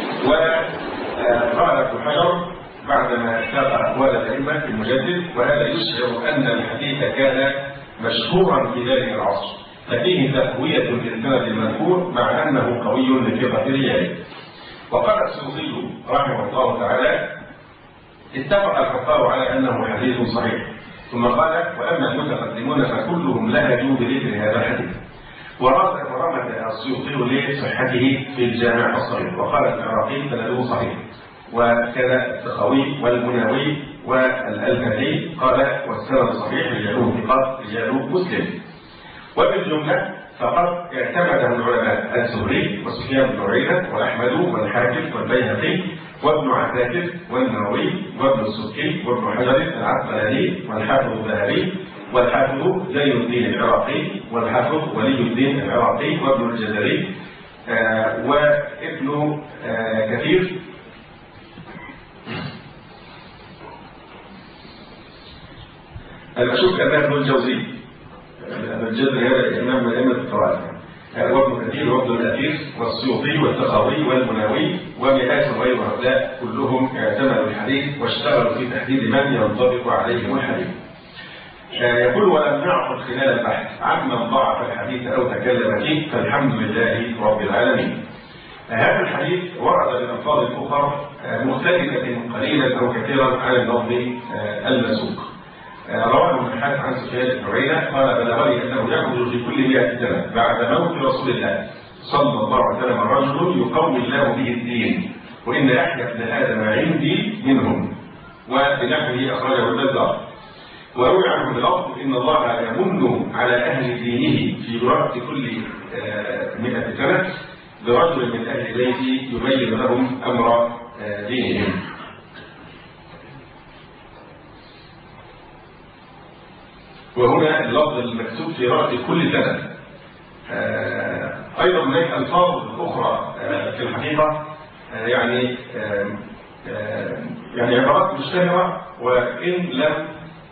وقال ابن حجر بعدما ساق أقوال الأئمة في المجدد: وهذا يشعر أن الحديث كان مشهورا في ذلك العصر ففيه تقوية للسند المذكور مع أنه قوي لثقة رجاله. وقال السيوطي رحمه الله تعالى: اتفق الحفاظ على أنه حديث صحيح. ثم قال: وأما المتقدمون فكلهم لهجوا بذكر هذا الحديث. ورمز السيوطي لصحته في الجامع الصغير، وقال العراقي سنده صحيح، وكذا السخاوي والمناوي والألفهي قال: والسند صحيح رجاله ثقات رجال مسلم. وبالجملة فقد اعتمده العلماء الزهري وسفيان بن عيينة وأحمد والحاكم والبيهقي وابن عساكر والنووي وابن السكي وابن حجر العسقلاني والحافظ الذهبي والحافظ زين الدين العراقي والحافظ ولي الدين العراقي وابن الجزري آه وابن آه كثير أشك أن ابن الجوزي الجزري هذا إمام من أئمة القراءة وابن كثير وابن الأثير والسيوطي والسخاوي والمناوي ومئات غير هؤلاء كلهم اعتمدوا الحديث واشتغلوا في تحديد من ينطبق عليهم الحديث. يقول: ولم نعقد خلال البحث عمن ضعف الحديث أو تكلم فيه فالحمد لله رب العالمين. هذا الحديث ورد بألفاظ أخرى مختلفة قليلا أو كثيرا عن اللفظ المسوق. رواه ابن حاتم عن سفيان بن عيينة قال: بلغني أنه يخرج في كل مئة سنة بعد موت رسول الله صلى الله عليه وسلم رجل يقوي الله به الدين، وإن يحيى ابن آدم عندي منهم. وبنحوه أخرجه البزار. وروي عنه بلفظ: إن الله يمن على أهل دينه في رأس كل مئة سنة برجل من أهل بيته يبين لهم أمر دينهم. وهنا اللفظ المكتوب في رأس كل سنة. أيضا هناك ألفاظ أخرى في الحقيقة يعني يعني عبارات مشتهرة وإن لم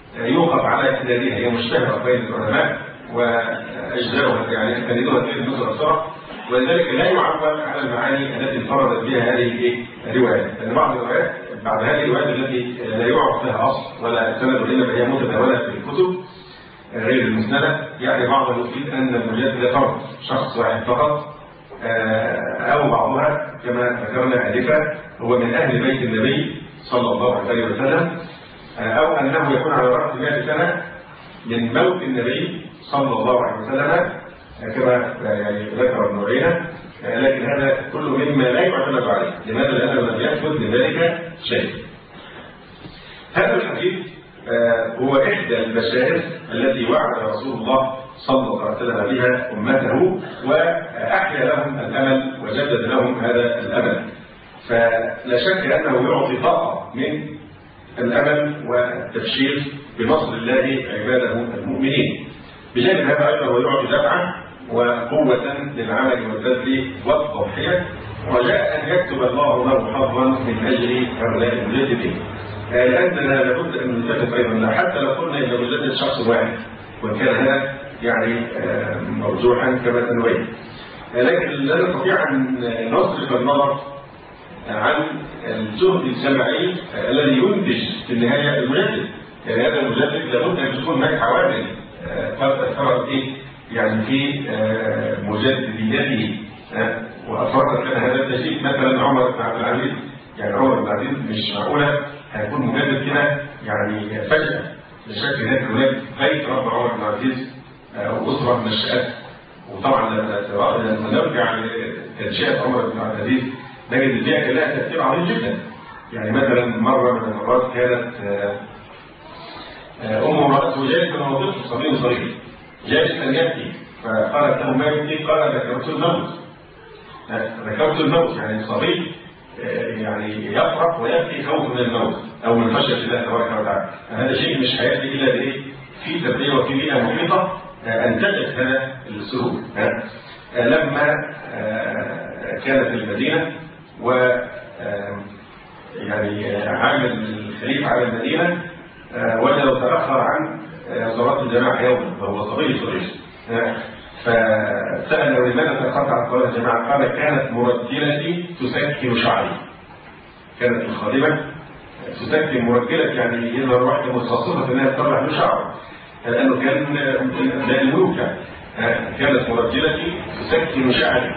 يوقف على اعتدادها، هي مشتهرة بين العلماء وأجزاؤها يعني أسانيدها في النصر الصرح، ولذلك لا يعول على المعاني التي انفردت بها هذه الروايات، لأن بعض الروايات بعد هذه الروايات التي لا يعرف لها أصل ولا سند إلا هي متداولة في الكتب غير المسندة، يعني بعضهم يفيد أن المجدد فرد شخص واحد فقط، أو بعضها كما ذكرنا آنفا هو من أهل بيت النبي صلى الله عليه وسلم، أو أنه يكون على رأس مئة سنة من موت النبي صلى الله عليه وسلم كما يعني ذكر ابن عيينة، لكن هذا كله مما لا يعتمد عليه. لماذا؟ لأنه لم يثبت لذلك شيء. هذا الحديث هو إحدى البشائر التي وعد رسول الله صلى الله عليه وسلم بها أمته، وأحيا لهم الأمل وجدد لهم هذا الأمل. فلا شك أنه يعطي طاقة من الأمل والتبشير بنصر الله عباده المؤمنين. بجانب هذا أيضا هو يعطي دفعة وقوة للعمل والبذل والتضحية، رجاء أن يكتب الله له حظا من أجل هؤلاء المجددين. لأننا لابد أن ننتبه أيضا، حتى لو قلنا إن مجدد شخص واحد وإن كان هذا يعني مرجوحا كما تنويه، لكن لا نستطيع أن نصرف النظر عن الجهد الجماعي الذي ينتج في النهاية المجدد. يعني هذا المجدد لابد أن تكون هناك عوامل قد أثرت إيه يعني في مجدديته، وأفرقت لنا هذا التجديد. مثلا عمر بن عبد العزيز، يعني عمر بن عبد العزيز مش معقولة هيكون مجدد كده يعني فجأة، بشكل هناك هناك بيت رب عمر بن عبد العزيز وأسرة من الشقات. وطبعا لما نرجع لتنشئة عمر بن عبد العزيز نجد البيئة كان لها تأثير عظيم جدا. يعني مثلا مرة من المرات كانت أم امرأته جالسة موضوع صبي صغير جالس أن يبكي، فقالت له ما يبكي؟ قال ذكرت الموت. ذكرت الموت يعني الصبي يعني يفرح ويبكي خوفا من الموت أو من خشية الله تبارك وتعالى. هذا شيء مش هيأتي إلا بإيه؟ في تربية وفي بيئة محيطة أنتجت هذا السلوك. لما كانت المدينة و يعني عامل الخليفة على المدينة وجدوا تأخر عن صلاة الجماعة يوما وهو صغير صغير، فسألوا لماذا تأخرت عن صلاة الجماعة؟ قال كانت مرجلتي تسكن شعري. كانت الخادمة تسكن مرجلتي يعني يظهر واحدة متخصصة انها تطلع له شعر، لأنه كان من الملوك. كانت مرجلتي تسكن شعري،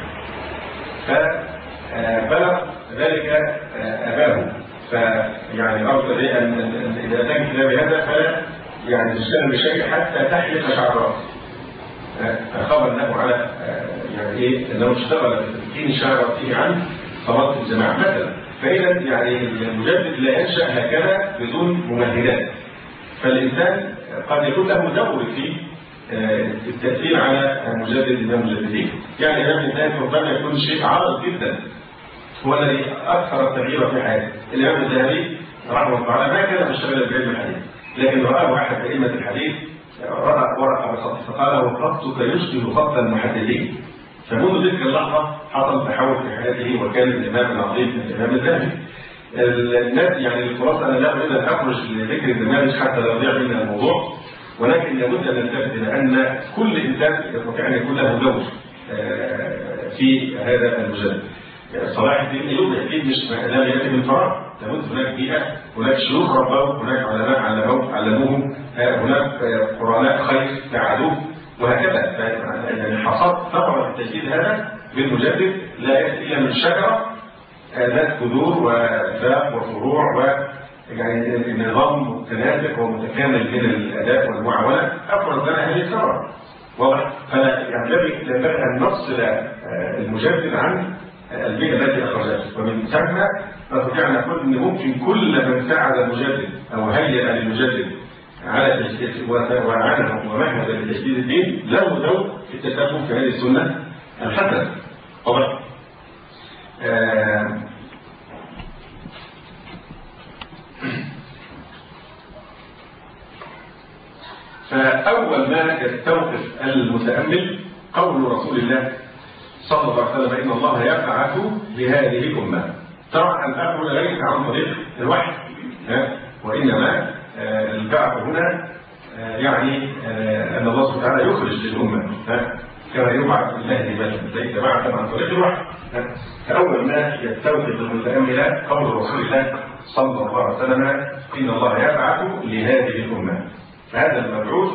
فبلغ ذلك أباه، فيعني أرسل لي أن إذا أتاك كلام هذا فلا يعني تشتغل بشيء حتى تحلق شعر رأسه. فخبر له على يعني إيه أنه اشتغل في شعر رأسه عن صلاة الجماعة مثلا. فإذا يعني المجدد لا ينشأ هكذا بدون ممهدات، فالإنسان قد يكون له دور في التأثير على مجدد من المجددين. يعني هذا الإنسان ربما يكون شيء عارض جدا هو الذي أكثر التغيير في حياته. الإمام الذهبي رحمه الله تعالى ما كان مشتغلا بعلم الحديث، لكن رآه أحد أئمة الحديث رأى ورقة بخط فقال له خطك يشبه خط المحدثين. فمنذ تلك اللحظة حصل تحول في حياته وكان الإمام العظيم الإمام الذهبي. الناس يعني الخلاصة أنا لا أريد أن أخرج لذكر البرنامج حتى لا يضيع منا الموضوع، ولكن لابد أن نلتفت إلى أن كل إنسان يستطيع أن يكون له دور في هذا المجال. صلاح الدين الايوبي اكيد مش لم ياتي من فراغ، لابد هناك بيئه، هناك شيوخ ربوه، هناك علماء علموه علموه، هناك قرآناء خير ساعدوه وهكذا. يعني حصاد ثمره التجديد هذا بالمجدد لا ياتي الا من شجره ذات جذور وافاق وفروع ويعني النظام متناسق ومتكامل بين الاداء والمعاونه افرز لنا هذه الثمره. واضح؟ فلا ينبغي ان نفصل المجدد عن البيئة التي أخرجته، ومن ثم نستطيع أن نقول أن ممكن كل من ساعد المجدد أو هيئ للمجدد على تجديد وعانه ومهد لتجديد الدين له دور في التسبب في هذه السنة الحسنة. طبعا آه فأول ما يستوقف المتأمل قول رسول الله صلى الله عليه وسلم إن الله يبعث لهذه الأمة. طبعا الأمر ليس عن طريق الوحي وإنما البعث هنا يعني أن الله سبحانه وتعالى يخرج للأمة كما يبعث الله لمن ليس بعثا عن طريق الوحي. فأول ما يستوقف المتأمل قول رسول الله صلى الله عليه وسلم إن الله يبعث لهذه الأمة. فهذا المبعوث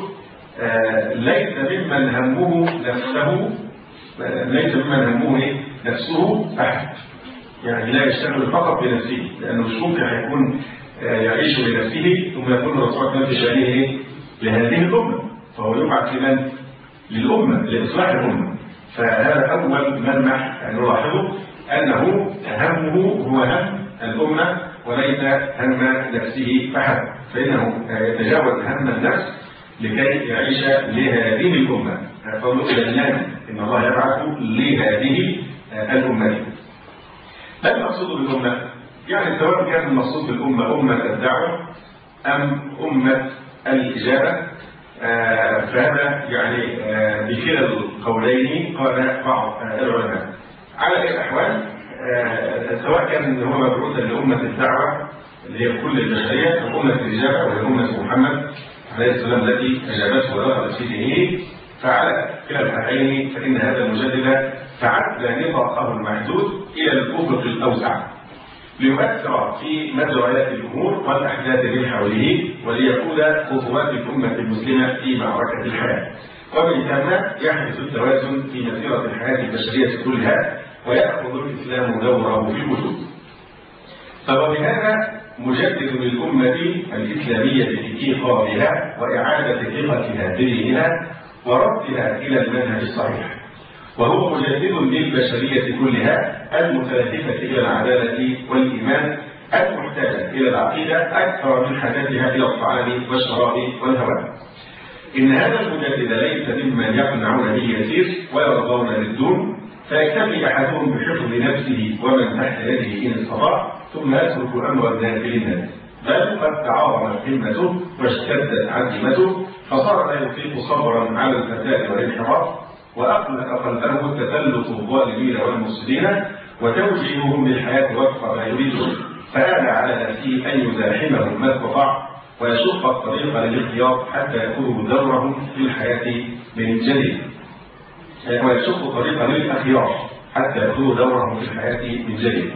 ليس ممن همه نفسه ليس ممن همه نفسه أحد، يعني لا يشتغل فقط بنفسه، لأنه مش ممكن يكون يعيش لنفسه ثم يكون رسول في شأنه لهذه الأمة، فهو يبعث لمن؟ للأمة، لإصلاح الأمة. فهذا أول ملمح نلاحظه، أنه همه هو هم الأمة وليس هم نفسه فحسب، فإنه يتجاوز هم النفس لكي يعيش لهذه الأمة. فنقول الآن إن الله يبعث لهذه الأمة. ما المقصود بالأمة؟ يعني سواء كان المقصود بالأمة أمة الدعوة أم أمة الإجابة، آه فهذا يعني آه بكلا القولين قال بعض آه العلماء. على أي الأحوال آه سواء كان هو مبعوثا لأمة الدعوة اللي هي كل البشرية أو أمة الإجابة وهي أمة محمد عليه السلام التي أجابته ودخلت في دينه، فعلى كلا الحالين فإن هذا المجدد تعدى نطاقه المحدود إلى الأفق الأوسع ليؤثر في مجريات الأمور والأحداث من حوله وليقود خطوات الأمة المسلمة في معركة الحياة، ومن ثم يحدث التوازن في مسيرة الحياة البشرية كلها ويأخذ الإسلام دوره في الوجود. فبهذا مجدد للأمة الإسلامية في إيقافها وإعادة ثقتها بدينها وربطها إلى المنهج الصحيح، وهو مجدد للبشرية كلها المتلهفة إلى العدالة والإيمان المحتاجة إلى العقيدة أكثر من حاجتها إلى الطعام والشراب والهواء. إن هذا المجدد ليس ممن يقنعون باليسير ويرضون بالدون، فيكتفي أحدهم بحفظ نفسه ومن تحت يده إن استطاع ثم يترك أمر الناس للناس، بل قد تعاظمت همته واشتدت عزيمته فصار لا يطيق صبرا على الفساد والانحراف، وأقلق قلبه تسلط الظالمين والمفسدين وتوجيههم للحياة وفق ما يريدون، فآل على نفسه أن يزاحمهم ما استطاع ويشق الطريق للاختيار حتى يكونوا دورهم في الحياة من جديد، ويشق طريقا للأخيار حتى يكونوا دورهم في الحياة من جديد.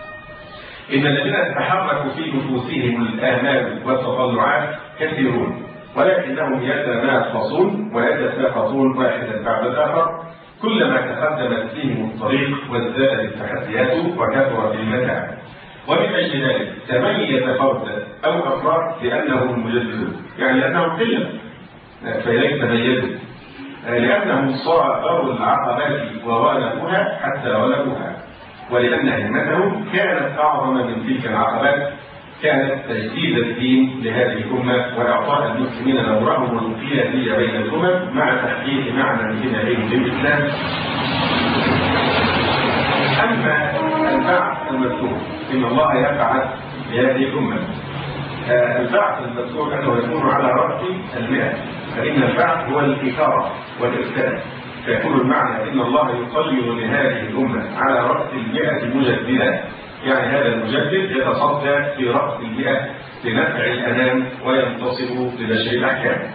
إن الذين تتحرك في نفوسهم الآمال والتطلعات كثيرون، ولكنهم يتنافسون ويتساقطون واحدا بعد الآخر كلما تقدمت فيهم الطريق وازدادت التحديات وكثرت المتاعب. ومن أجل ذلك تميز فرد أو أفراد لأنهم المجددون، يعني لأنهم قلة فإليك تميزوا، لأنهم صابروا العقبات ووالفوها حتى ولفوها، ولأن همتهم كانت أعظم من تلك العقبات، كانت تجديد الدين لهذه الأمة وإعطاء المسلمين دورهم القيادي بين الأمم مع تحقيق معنى انتمائهم للإسلام. أما البعث المذكور إن الله يبعث لهذه الأمة، البعث المذكور أنه يكون على رأس المئة، فإن البعث هو الإثارة والإرسال، فيكون المعنى إن الله يقيد لهذه الأمة على رأس المئة مجددا، يعني هذا المجدد يتصدى في رأس المئة لنفع الأنام وينتصب لنشر الأحكام.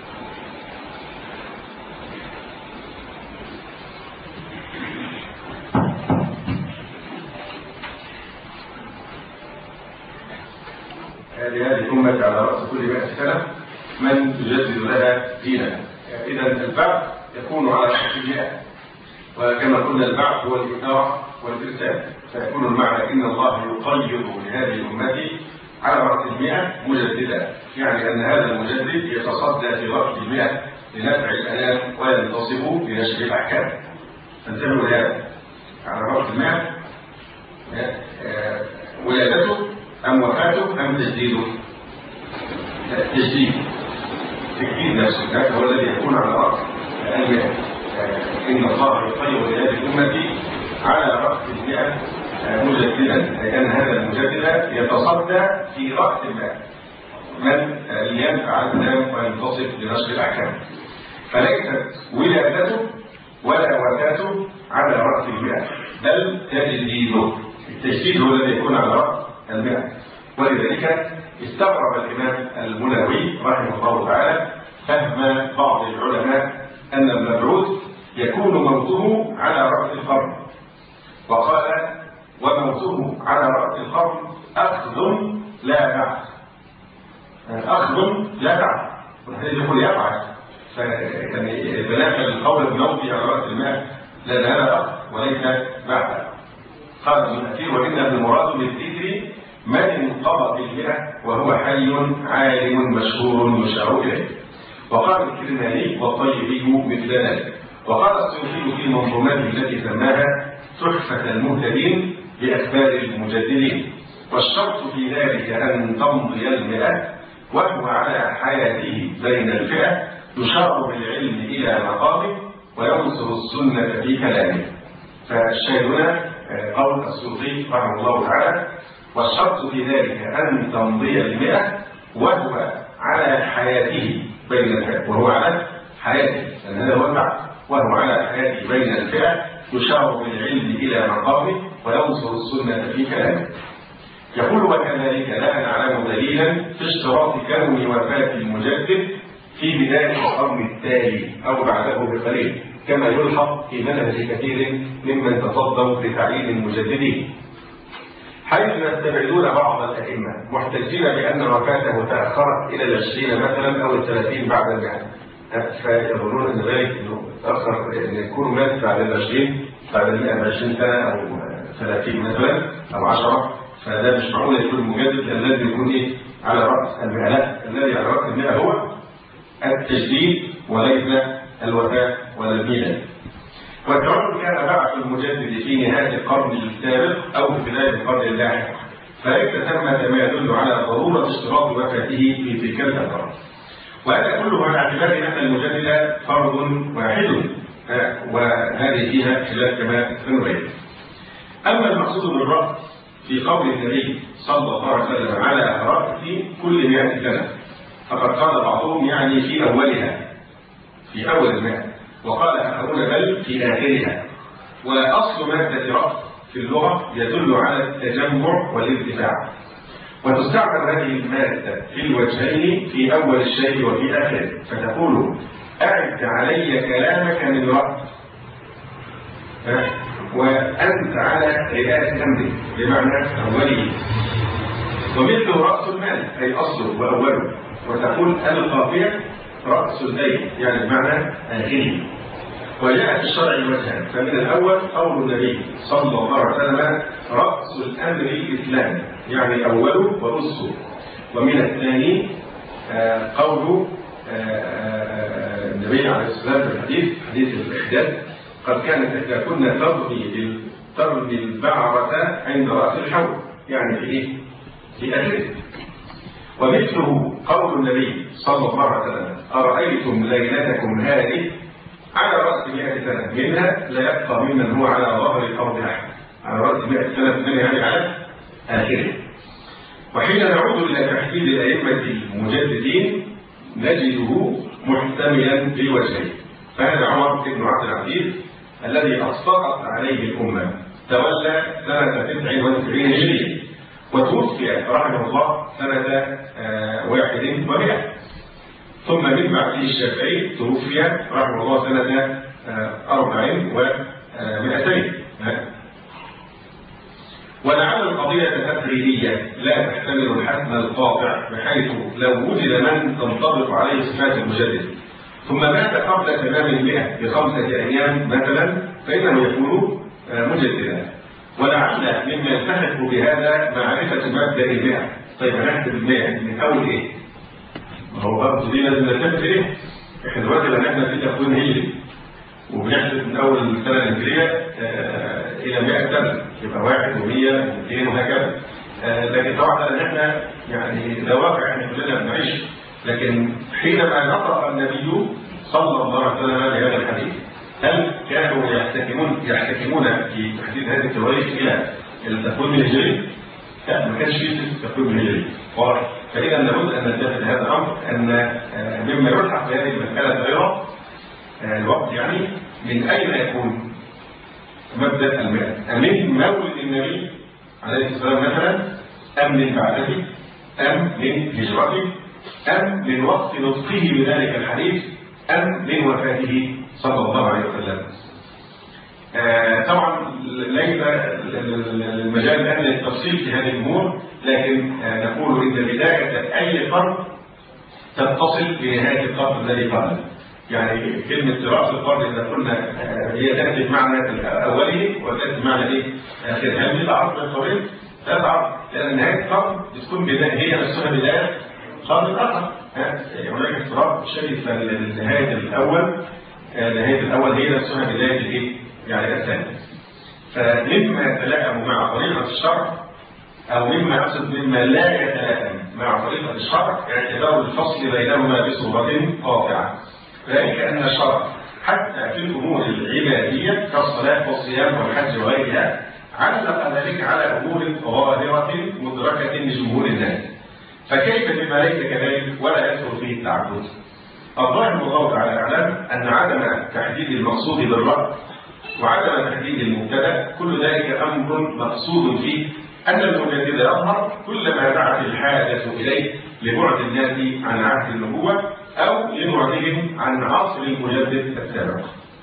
هذه الأمة على رأس كل مئة سنة من يجدد لها دينها. إذا البعث يكون على رأس المئة، وكما قلنا البعث هو الإثارة والإرسال، فيكون المعنى إن الله يقيد لهذه الأمة على رأس المئة مجددا، يعني أن هذا المجدد يتصدى في رأس المئة لنفع الأنام وينتصب لنشر الأحكام. فانتبهوا لهذا، على رأس المئة ولادته أم وفاته أم تجديده؟ تجديد تجديد نفسه، هذا هو الذي يكون على رأس المئة. إن الله يقيد لهذه الأمة على رأس المئة مجددا، لأن هذا المجدد يتصدى في رأس المئة من ينفع الأنام وينتصف لنشر الأحكام. فليست ولادته ولا وفاته على رأس المئة، بل تجديده. التجديد هو الذي يكون على رأس المئة. ولذلك استغرب الإمام المنوي رحمه الله تعالى فهم بعض العلماء أن المبعوث يكون موته على رأس القرن، وقال وموته على رأس القرن أخذ لا بعث، أخذ لا بعث، والحديث يقول يبعث، يعني بلاغ القول بموته على رأس الماء لأن هذا أخذ وليس بعث. قال ابن كثير وإن المراد بالذكر من انقضى بالمئة وهو حي عالم مشهور يشار إليه. وقال الكرماني والطيبي مثل ذلك. وقال السيوطي في منظوماته التي سماها تحفة المهتدين بأخبار المجددين: والشرط في ذلك أن تمضي المئة وهو على حياته بين الفئة يشار بالعلم إلى مقامه وينصر السنة في كلامه. فالشاهد هنا قول السيوطي رحمه الله تعالى: والشرط في ذلك أن تمضي المئة وهو على حياته بين الفئة، وهو على حياته، لأن هذا هو البعث، وهو على حياته بين الفئة يشار بالعلم إلى مقامه وينصر السنة في كلامه. يقول: وكذلك لا نعلم دليلا في اشتراط كون وفاة المجدد في بداية القرن التالي أو بعده بقليل، كما يلحق في منهج كثير ممن تصدوا لتعيين المجددين، حيث يستبعدون بعض الأئمة محتجين بأن وفاته تأخرت إلى العشرين مثلا أو الثلاثين بعد المئة، فيظنون أن ذلك أنه تأخر أن يكون مات بعد العشرين بعد المئة بعشرين سنة أو ثلاثين مثلا أو عشرة، فهذا مش معقول يكون المجدد الذي يكون إيه على رأس المئة، لا، الذي على رأس المئة هو التجديد وليس الوفاة ولا الميلاد. والكون كان بعث المجدد في نهاية القرن السابق أو في بداية القرن اللاحق، فليس ثمة ما يدل على ضرورة اشتراط وفاته في تلك الفترة. وهذا كله على اعتبار أن المجدد فرد واحد، وهذه فيها خلاف كما سنبين. أما المقصود بالرأس في قول النبي صلى الله عليه وسلم على رأس كل مئة سنة، فقد قال بعضهم يعني في أولها، في أول المئة، وقال آخرون بل في آخرها. وأصل مادة رأس في اللغة يدل على التجمع والارتفاع، وتستعمل هذه المادة في الوجهين في أول الشيء وفي آخره، فتقول: أعد علي كلامك من رأس، وأنت على رئاس أمرك، بمعنى أوله. ومثل رأس المال أي أصله وأوله، وتقول القافية رأس البيت يعني بمعنى آخره. وجاء في الشرع وجهان، فمن الأول قول النبي صلى الله عليه وسلم: رأس الأمر الإسلام، يعني أوله ورأسه. ومن الثاني قول النبي عليه الصلاة والسلام في الحديث حديث الإحداث: قد كانت إحداثكن ترمي ترمي البعرة عند رأس الحوض، يعني في إيه؟ في آخره. ومثله قول النبي صلى الله عليه وسلم: أرأيتم ليلتكم هذه على رأس مئة سنة منها لا يبقى ممن هو على ظهر الأرض أحد، على رأس مئة سنة منها يعني على آخره. وحين نعود إلى تحديد الأئمة المجددين نجده محتملا بوجهين. فهذا عمر بن عبد العزيز الذي أصدقت عليه الأمة، تولى سنة تسع وتسعين هجرية، وتوفي رحمه الله سنة واحد ومئة. ثم من بعده الشافعي توفي رحمه الله سنة أربع ومئتين. ولعل القضية تفريدية لا تحتمل الحسم القاطع، بحيث لو وجد من تنطبق عليه صفات المجدد ثم مات قبل تمام المئة بخمسة أيام مثلا فإنه يكون مجددا. ولعل مما يلتحق بهذا معرفة مبدأ المئة. طيب هنحسب المئة من أول إيه؟ هو برضه دي لازم نلتفت إيه؟ إحنا دلوقتي بنحسب في تقويم هجري وبنحسب من أول السنة الهجرية آه إلى مئة سنة، يبقى واحد ومية ومئتين وهكذا. آه لكن طبعا لأن إحنا يعني ده واقع إحنا كلنا بنعيش. لكن حينما نطق النبي صلى الله عليه وسلم بهذا الحديث، هل كانوا يحتكمون يحتكمون في تحديد هذه التواريخ إلى التقويم الهجري؟ لا، ما كانش فيه التقويم الهجري. واضح؟ فإذا لابد أن ننتبه لهذا الأمر، أن مما يلحق بهذه المسألة أيضا الوقت، يعني من أين يكون مبدأ المئة؟ من مولد النبي عليه الصلاة والسلام مثلا أم من بعده أم من هجرته أم من وقت نطقه بذلك الحديث أم من وفاته صلى الله عليه وسلم. آه طبعا ليس المجال الآن للتفصيل في هذه الأمور، لكن آه نقول إن بداية أي قرن تتصل بنهاية القرن الذي قبله. يعني كلمة رأس القرن إذا قلنا هي تأتي بمعنى أوله وتأتي بمعنى إيه؟ آخره. هل دي تعرض من طويل؟ لا تعرض، لأن نهاية القرن بتكون بداية هي نفسها بداية قرن الآخر. هناك افتراض شريف للنهاية الأول، نهاية الأول هي نفسها بداية الإيه؟ يعني الثاني. فمما يتلائم مع طريقة الشرع أو مما يقصد مما لا يتلائم مع طريقة الشرع اعتبار الفصل بينهما بصورة قاطعة. ذلك أن الشرع حتى في الأمور العبادية كالصلاة والصيام والحج وغيرها علق ذلك على أمور ظاهرة مدركة لجمهور الناس، فكيف بما ليس كذلك ولا يدخل فيه التعبد؟ الظاهر والله تعالى أعلم أن عدم تحديد المقصود بالرد وعدم تحديد المبتدأ كل ذلك أمر مقصود فيه أن المجدد يظهر كلما دعت الحاجة إليه لبعد الناس عن عهد النبوة أو لبعدهم عن عصر المجدد السابق.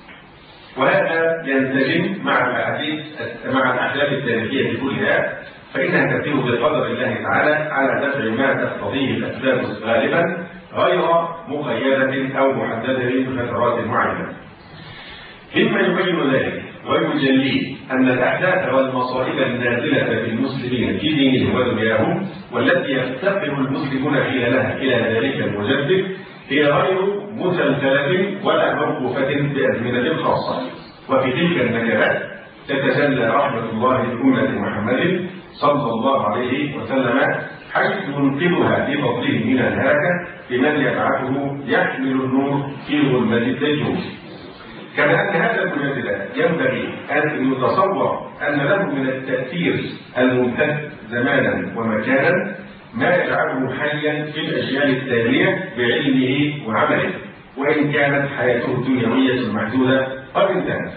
وهذا ينسجم مع الأحاديث مع الأحداث التاريخية كلها، فإنها تتم بقدر الله تعالى على دفع ما تقتضيه الأسباب غالبا غير مقيدة أو محددة بفترات معينة. مما يبين ذلك ويجليه أن الأحداث والمصائب النازلة بالمسلمين في دينهم ودنياهم والتي يفتقر المسلمون خلالها إلى ذلك المجدد هي غير مسلسلة ولا موقوفة بأزمنة خاصة. وفي تلك النكبات تتجلى رحمة الله لأمة محمد صلى الله عليه وسلم حيث ينقذها بفضله من الهلكة لمن يبعثه يحمل النور في ظلمة الدجول. كما أن هذا المجدد ينبغي أن يتصور أن له من التأثير الممتد زمانا ومكانا ما يجعله حيا في الأجيال التالية بعلمه وعمله، وإن كانت حياته الدنيوية محدودة قد انتهت.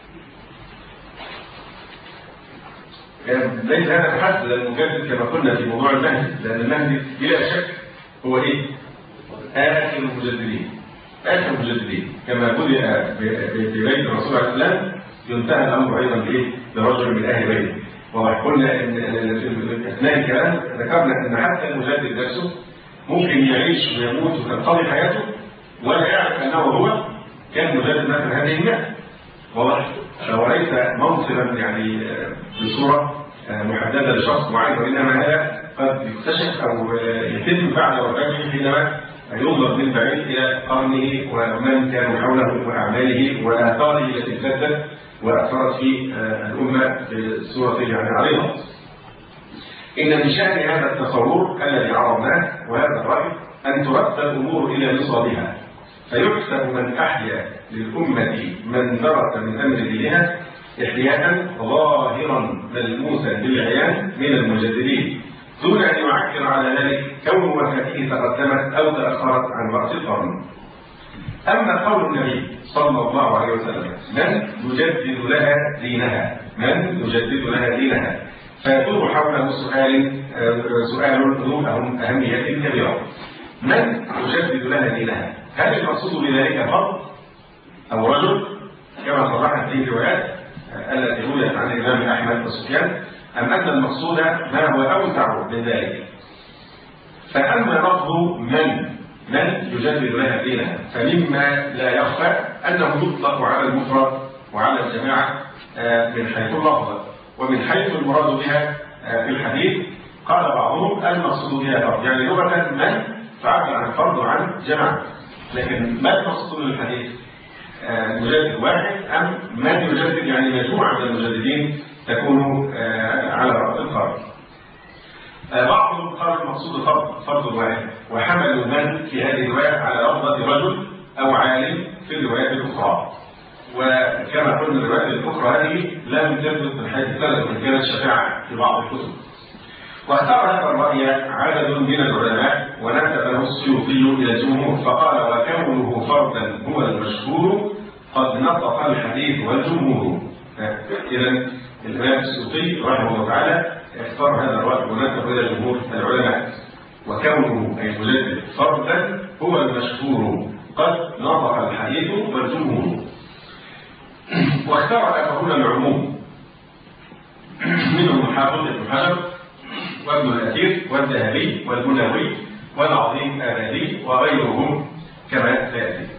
ليس هذا بحسب المجدد كما قلنا في موضوع المهدي، لأن المهدي بلا شك هو إيه؟ آخر المجددين. آخر المجددين كما بدأ في بيت الرسول عليه السلام ينتهي الأمر أيضا بإيه؟ برجل من أهل بيته. وقلنا ان في اثناء الكلام ذكرنا ان حتى المجدد نفسه ممكن يعيش ويموت وتنقضي حياته ولا يعرف انه هو كان مجدد مثلا هذه المئة. واضح؟ وليس منصبا يعني بصوره محدده لشخص معين، وانما هذا قد يكتشف او يتم بعد وفاته حينما ينظر من بعيد الى قرنه ومن كانوا حوله واعماله واثاره التي امتدت وأثرت في الأمة بصورة يعني عريضة. إن من شأن هذا التصور الذي عرضناه وهذا الرأي أن ترد الأمور إلى نصابها، فيحسب من أحيا للأمة من درس من أمر دينها إحياء ظاهرا ملموسا بالعيان من المجددين، دون أن يعكر على ذلك كون وفاته تقدمت أو تأخرت عن رأس القرن. أما قول النبي صلى الله عليه وسلم من يجدد لها دينها من يجدد لها دينها فيدور حوله سؤال سؤال ذو أهمية كبيرة. من يجدد لها دينها؟ هل المقصود بذلك فرد أو رجل كما صرحت في الروايات التي رويت عن الإمام أحمد وسفيان، أم أن المقصود ما هو أوسع من ذلك؟ فأما لفظ من من يجدد لها دينها فمما لا يخفى أنه يطلق على المفرد وعلى الجماعة من حيث اللفظ، ومن حيث المراد بها في الحديث قال بعضهم المقصود بها فرد، يعني لغة من فعبر عن فرد وعن جماعة. لكن ما المقصود من الحديث؟ مجدد واحد أم من يجدد يعني مجموعة من المجددين تكون على رأس القرن؟ بعضهم قال المقصود فرد فرد واحد، وحملوا من في هذه الرواية على لفظة رجل أو عالم في الروايات الأخرى. وكما قلنا الروايات الأخرى هذه لم تثبت من حيث السند وإن كانت شفاعة في بعض الكتب. واختار هذا الرأي عدد من العلماء ونسب له السيوطي إلى الجمهور فقال وكونه فردا هو المشهور قد نطق الحديث والجمهور. إذا الإمام السيوطي رحمه الله تعالى اختار هذا الرأي ونسب إلى جمهور العلماء، وكونه أي المجدد فردا هو المشهور قد نطق الحديث والجمهور. واختار آخرون العموم منهم الحافظ ابن حجر وابن الأثير والذهبي والمنوي والعظيم آبادي وغيرهم كما سيأتي.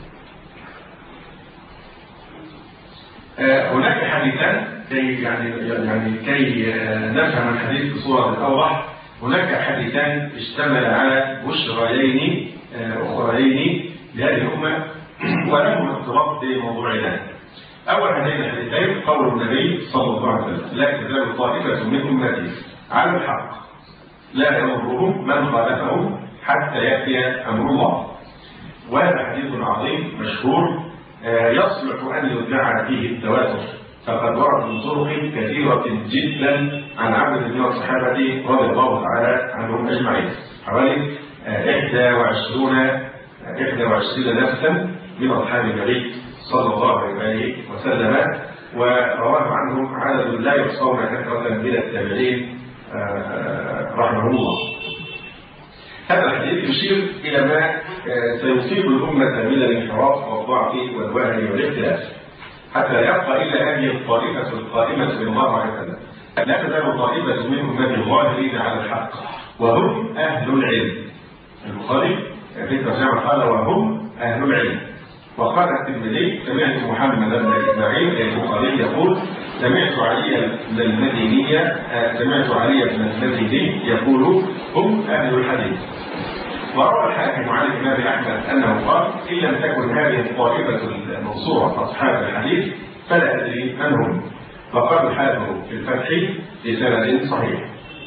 هناك حديثان كي يعني يعني كي نفهم الحديث بصورة أوضح. هناك حديثان اشتمل على بشريين أخريين لهذه الأمة ولهم ارتباط بموضوعنا. أول هذين الحديثين قول النبي صلى الله عليه وسلم: لا تزال طائفة من أمتي على الحق لا يضرهم من خالفهم حتى يأتي أمر الله. وهذا حديث عظيم مشهور يصلح أن يدعى فيه التواتر، فقد ورد من طرق كثيرة جدا عن عدد من الصحابة رضي الله تعالى عنهم أجمعين، حوالي إحدى وعشرين إحدى وعشرين نفسا من أصحاب النبي صلى الله عليه وسلم، ورواه عنهم عدد لا يحصون كثرة من التابعين رحمه الله. هذا الحديث يشير إلى ما سيصيب الأمة من الانحراف والضعف والوهن والاختلاف، حتى لا يبقى إلا هذه الطائفة القائمة بالله عليه وسلم. لا تزال طائفة من أمة الظاهرين على الحق وهم أهل العلم. البخاري في الترجمة قال: وهم أهل العلم. وقال الترمذي: سمعت محمد بن إسماعيل البخاري يقول: سمعت علي بن المديني سمعت علي بن المديني يقول: هم أهل الحديث. وروى الحاكم عن الإمام أحمد أنه قال: إن لم تكن هذه الطائفة المنصورة أصحاب الحديث فلا أدري من هم. وقال الحاكم في الفتح بسند صحيح،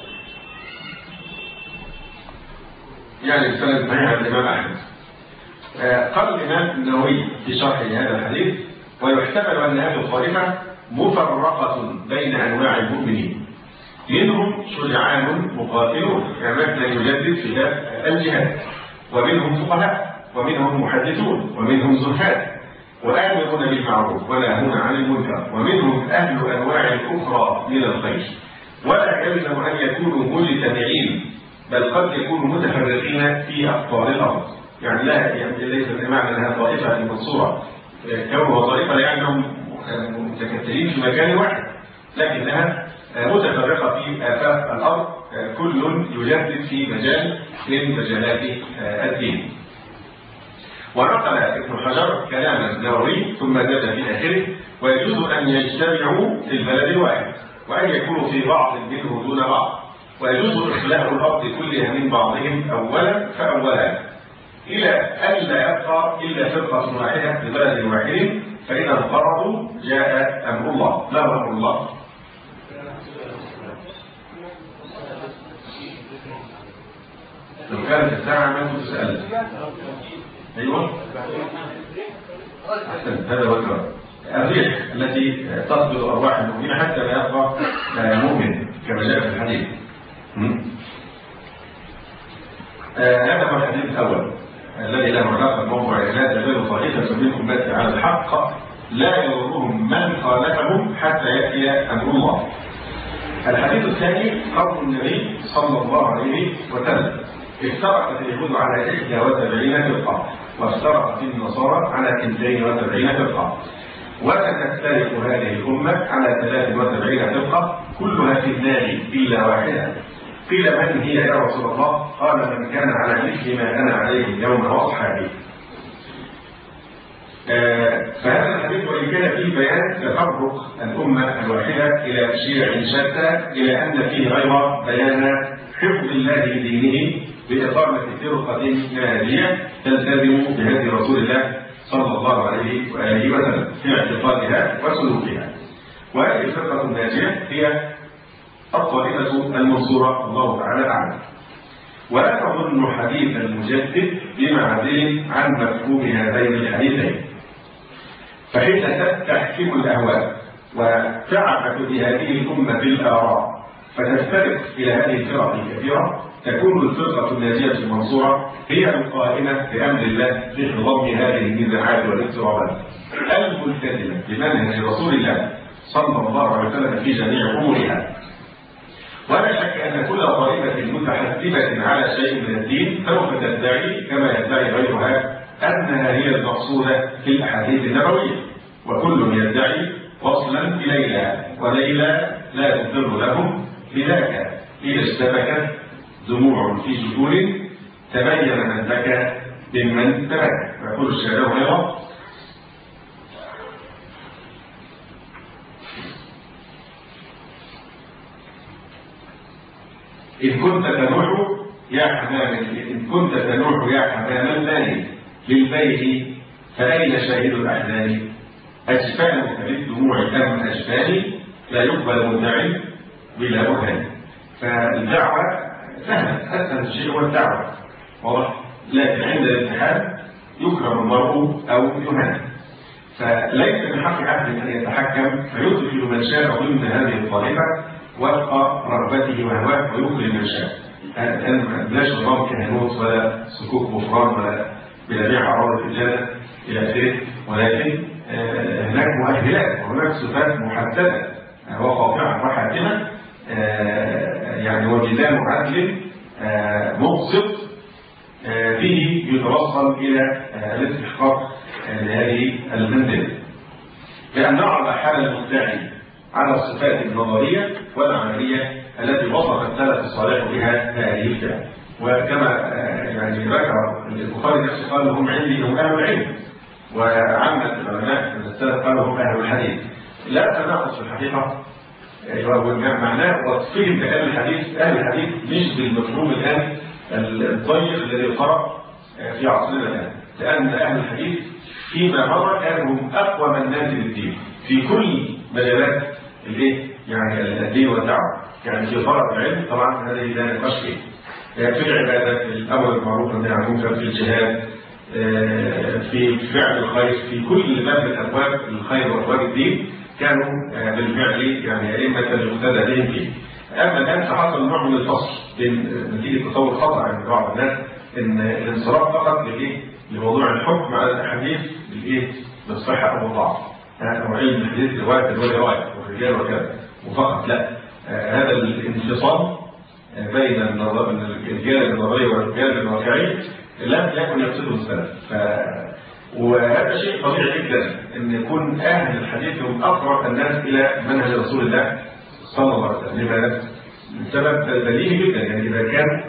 يعني بسند صحيح عن الإمام أحمد. قال الإمام النووي في شرح هذا الحديث: ويحتمل أن هذه الطائفة مفرقة بين أنواع المؤمنين، منهم شجعان مقاتلون كما يجدد في باب الجهاد، ومنهم فقهاء، ومنهم محدثون، ومنهم زهاد وآمرون بالمعروف وناهون عن المنكر، ومنهم أهل أنواع أخرى من الخير. ولا يلزم أن يكونوا مجتمعين، بل قد يكونوا متفرقين في أقطار الأرض. يعني لا يعني ليس بمعنى أنها طائفة المنصورة كونها طائفة لأنهم متكتلين في مكان واحد، لكنها متفرقة في آفاق الأرض، كل يجدد في مجال من مجالات الدين. ونقل ابن حجر كلام النووي ثم زاد في آخره: ويجوز أن يجتمعوا في البلد الواحد، وأن يكونوا في بعض منه دون بعض، ويجوز إخلاء الأرض كلها من بعضهم أولا فأولا، إلى أن لا يبقى إلا فرقة واحدة في بلد واحد، فإذا انقرضوا جاء أمر الله. لا أمر الله. لو كانت الساعة ما كنت سألت. أيوة أحسن. هذا هو الكلام. الريح التي تصبر أرواح المؤمنين حتى لا يبقى مؤمن كما جاء في الحديث. هذا هو الحديث الأول الذي له علاقة بموضوع لا تزال طائفة من أمتي على الحق لا يضرهم من خالفهم حتى يأتي أمر الله. الحديث الثاني قول النبي صلى الله عليه وسلم: افترقت اليهود على إحدى وسبعين فرقة، وافترقت النصارى على اثنتين وسبعين فرقة، وستفترق هذه الأمة على ثلاث وسبعين فرقة كلها في النار إلا واحدة. قيل: من هي يا رسول الله؟ قال: من كان على مثل ما أنا عليه اليوم وأصحابي. آه فهذا الحديث وإن كان فيه بيان تفرق الأمة الواحدة إلى شيع شتى، إلى أن فيه غير بيان حفظ الله لدينه بإقامة فرقة ناجية تلتزم بهدي رسول الله صلى الله عليه وآله وسلم في اعتقادها وسلوكها. وهذه الفرقة الناجية هي الطائفة المنصورة، الله تعالى أعلم. ولا تظن حديث المجدد بمعزل عن مفهوم هذين الحديثين، فحين تحكم الأهواء وتعبث بهذه الأمة بالآراء فتفترق إلى هذه الفرق الكثيرة، تكون الفرقة الناجية المنصورة هي القائمة بأمر الله في خضم هذه النزاعات والاضطرابات الملتزمة بمنهج رسول الله صلى الله عليه وسلم في جميع أمورها. ولا الدين سوف تدعي كما يدعي غيرها أنها هي المقصودة في الأحاديث النبوية، وكل يدعي وصلا إليها، وليلى لا تضر لهم بذاك إذا اشتبكت دموع في جدول تبين من بكى ممن تبكى. ويقول الشاعر أيضا: إن كنت تنوح يا حمام إن كنت تنوح يا حمام المال للبيت فأين شاهد الأحزان؟ أجفانك بالدموع أم أجفاني لا يقبل مدع بلا برهان. فالدعوة سهلة، أسهل شيء هو الدعوة، واضح؟ لكن عند الامتحان يكرم المرء أو يهان. فليس من حق أحد أن يتحكم فيدخل من شاء ضمن هذه الطائفة وفق رغبته وهواه ويكرم من شاء. الآن لا نظام كهنوت ولا سكوك غفران ولا بلبيع أعراض الإجازة إلى آخره، ولكن هناك مؤهلات وهناك صفات محددة وقاطعة وحاسمة، يعني وميزان عدل مبسط به يتوصل إلى الاستحقاق لهذه المنزلة، بأن نعرض حال المدعي على الصفات النظرية والعملية التي وصف السلف الصالح بها هذه الفئة. وكما يعني ذكر البخاري نفسه قال هم عندي هم أهل العلم، وعامة العلماء من السلف قالوا هم أهل الحديث. لا تناقض في الحقيقة، معناه وصفهم بأهل الحديث. أهل الحديث مش بالمفهوم الآن الضيق الذي يقرأ في عصرنا الآن، لأن أهل الحديث فيما مضى كانوا هم أقوى من نازل الدين في كل مجالات الايه؟ يعني الدين والدعوة. يعني في طلب العلم طبعا هذا لا نقاش فيه، في العبادة، في الأمر بالمعروف والنهي عن المنكر، في الجهاد، في فعل الخير، في كل باب من أبواب الخير وأبواب الدين كانوا بالفعل يعني أئمة يقتدى بهم فيه. أما الآن فحصل نوع من الفصل بين نتيجة تصور خطأ عند بعض الناس إن الانصراف فقط لإيه؟ لموضوع الحكم على الأحاديث بالإيه؟ بالصحة أو الضعف. أو علم الحديث رواية ورواية والرجال وكذا وفقط، لا. هذا الانفصال بين الجانب النظري والجانب الواقعي لم يكن يقصده السلف. ف... وهذا شيء طبيعي جدا ان يكون اهل الحديث هم اقرب الناس الى منهج رسول الله صلى الله عليه وسلم. لماذا؟ السبب بديهي جدا، يعني اذا كان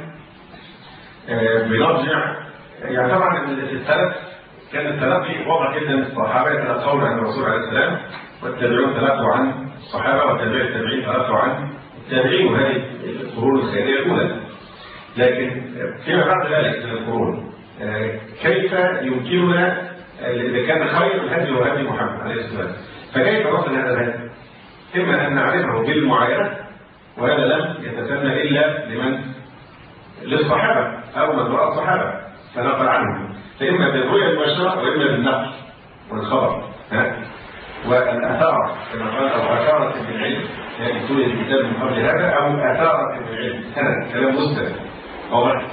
بيرجع، يعني طبعا في السلف كان التلقي واضح جدا، الصحابه يتلقون عن الرسول عليه السلام، والتابعون تلقوا عن الصحابه، والتابعين التابعين تلقوا عن التابعين، وهذه القرون الخيريه الاولى. لكن فيما بعد ذلك من القرون كيف يمكننا اذا كان خير الهدي وهدي محمد عليه السلام، فكيف نصل هذا الهدي؟ اما ان نعرفه بالمعاينه، وهذا لم يتسنى الا لمن للصحابه او من راى الصحابه فنقل عنهم، فاما بالرؤيه المباشره واما بالنقل والخبر. ها والاثار كما قال او اثاره بالعلم، يعني كل الكتاب من قبل هذا او اثاره بالعلم، هذا كلام مستند واضح.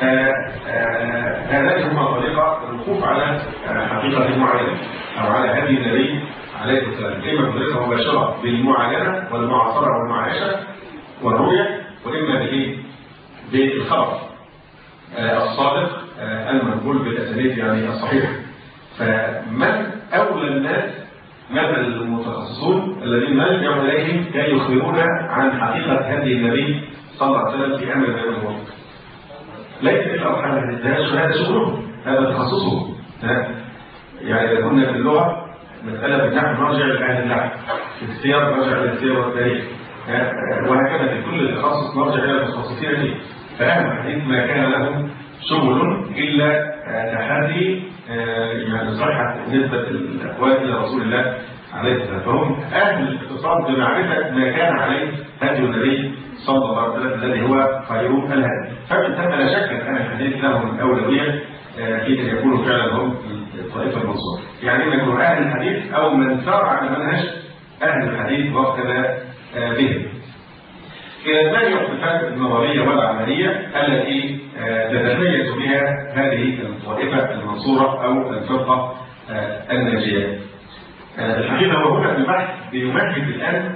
هذه هو طريقه الوقوف على حقيقه معينه او على هدي النبي عليه السلام، اما بطريقه مباشره بالمعاينه والمعاصره والمعايشه والرؤيه، واما بايه؟ بالخبر الصادق المنقول بالاسانيد يعني الصحيحه. فمن اولى الناس مثل المتخصصون الذين نلجا اليهم كي يخبرونا عن حقيقه هدي النبي صلى الله عليه وسلم في امر النبي المطلق. ليس الا اصحاب الحديث هذا شغلهم، هذا تخصصهم. يعني اذا كنا في اللغه مساله بالنحو نرجع لاهل النحو، في السير نرجع للسير والتاريخ، وهكذا في كل تخصص نرجع الى المتخصصين فيه. فاهل الحديث ما كان لهم شغل الا تحدي يعني صحه نسبه الاقوال الى رسول الله عليه السلام، فهم اهل الاختصاص بمعرفه ما كان عليه هدي النبي صلى الله عليه وسلم الذي هو خير الهدي. فمن ثم لا شك ان الحديث لهم الاولويه في ان يكونوا فعلا هم الطائفه المنصوره، يعني ان يكونوا اهل الحديث او من سار على منهج اهل الحديث واقتدى بهم. ما هي الصفات النظريه والعمليه التي تتميز بها هذه الطائفه المنصوره او الفرقه الناجيه؟ الحقيقه هو هنا البحث بيمهد الان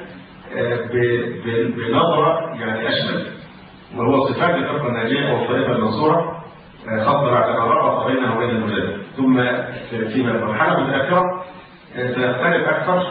بنظره يعني اشمل، وهو صفات الفرقه الناجيه او الطائفه المنصوره خاصة بعد ما ربط بينه وبين المجدد، ثم في مرحلة متأخرة سيختلف أكثر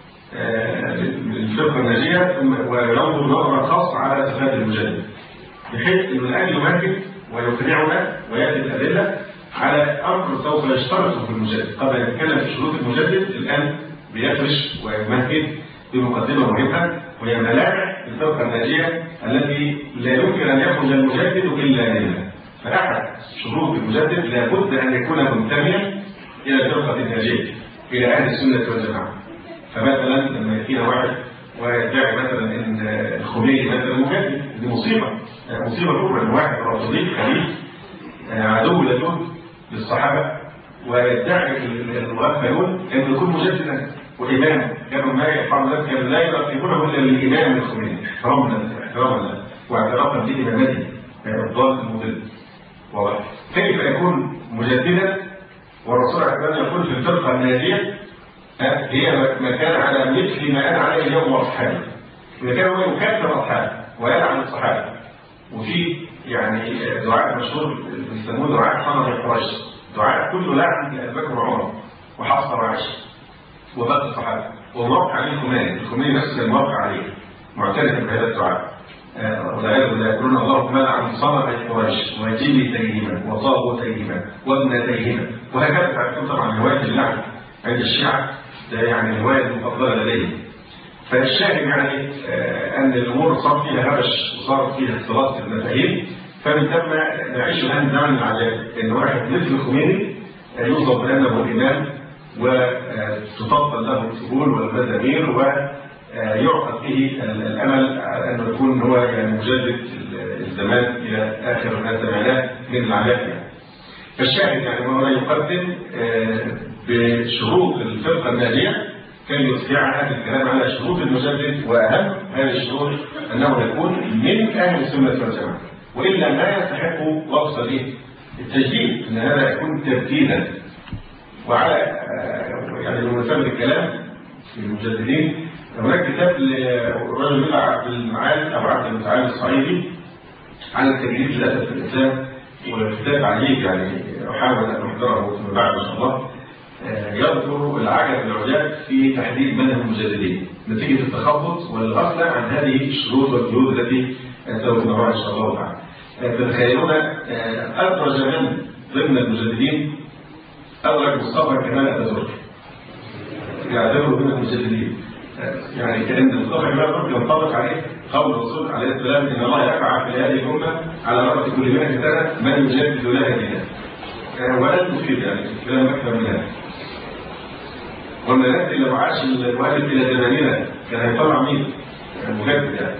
للفرقة الناجية وينظر نظرا خاصة على صفات المجدد، بحيث أن الآن يمهد ويقنعنا ويأتي الأدلة على أمر سوف يشترط في المجدد. قبل أن يتكلم في شروط المجدد الآن بيفرش ويمهد بمقدمة مهمة، وهي ملامح الفرقة الناجية التي لا يمكن أن يخرج المجدد إلا منها. فأحد شروط المجدد لابد أن يكون منتميا إلى الفرقة الناجية، إلى أهل السنة والجماعة. فمثلا لما يأتينا واحد ويدعي مثلا ان الخميني مثلا مجدد، دي مصيبه مصيبه كبرى ان واحد رافضي خليل عدو لدود للصحابه ويدعي المغفلون ان يكون مجددا وامام، كانوا ما يفعلون ذلك كانوا لا يرتبونه الا للامام الخميني احتراما احتراما له واعترافا بامامته الضال المضل. واضح؟ كيف يكون مجددا والرسول عليه الصلاه والسلام يقول في الفرقه الناجيه هي ما كان على مثل ما أنا عليه اليوم وأصحابه، إذا كان هو يكفر أصحابه ويلعن الصحابة. وفي يعني دعاء مشهور بيسموه دعاء حمر القريش، دعاء كله لعن لأبي بكر وعمر وحفصة وعائشة وباقي الصحابة، وموقع عليه الخميني، الخميني نفسه كان موقع عليه معترف بهذا الدعاء. والعياذ بالله يقولون اللهم لعن صنع قريش وجبتيهما وطاغوتيهما وابنتيهما، وهكذا تعرفون طبعا هواية اللعن عند الشيعة ده يعني الهواية المفضلة لديهم. فالشاهد يعني آه أن الأمور صار فيها هبش وصار فيها اختلاط في المفاهيم، فمن ثم نعيش الآن زمن العجائب إن واحد مثل الخميني يوصف بأنه الإمام وتفضل له الفضول والمزامير ويعقد فيه الأمل أن يكون هو يعني مجدد الزمان إلى آخر ما سمعناه من العجائب. فالشاهد يعني هو يقدم آه بشروط الفرقة الناجية كان يتبع هذا الكلام على شروط المجدد، وأهم هذه الشروط أنه يكون من أهل السنة والجماعة، وإلا ما يستحق وصف به التجديد، أن هذا يكون تبديلا. وعلى يعني بمناسبة الكلام في المجددين هناك كتاب لرجل من عبد المعال أو عبد المتعال الصعيدي على التجديد للأسف في الإسلام، وكتاب عجيب يعني أحاول أن أحضره فيما بعد إن شاء الله. يذكر العجب العجاب في تحديد منهج المجددين نتيجة التخبط والغفلة عن هذه الشروط والقيود التي سوف نراها إن شاء الله تعالى. تتخيلون أدرج من ضمن المجددين أدرج مصطفى كمال أتاتورك يعتبره من المجددين، يعني كأن مصطفى كمال أتاتورك ينطبق عليه قول الرسول عليه السلام إن الله يقع في هذه الأمة على رأس كل مئة سنة من يجدد لها دينها، ولن تفيد يعني كلام أكثر من هذا. والناس اللي معاش المؤلف الى زماننا كان هيطلع مين؟ المجدد يعني.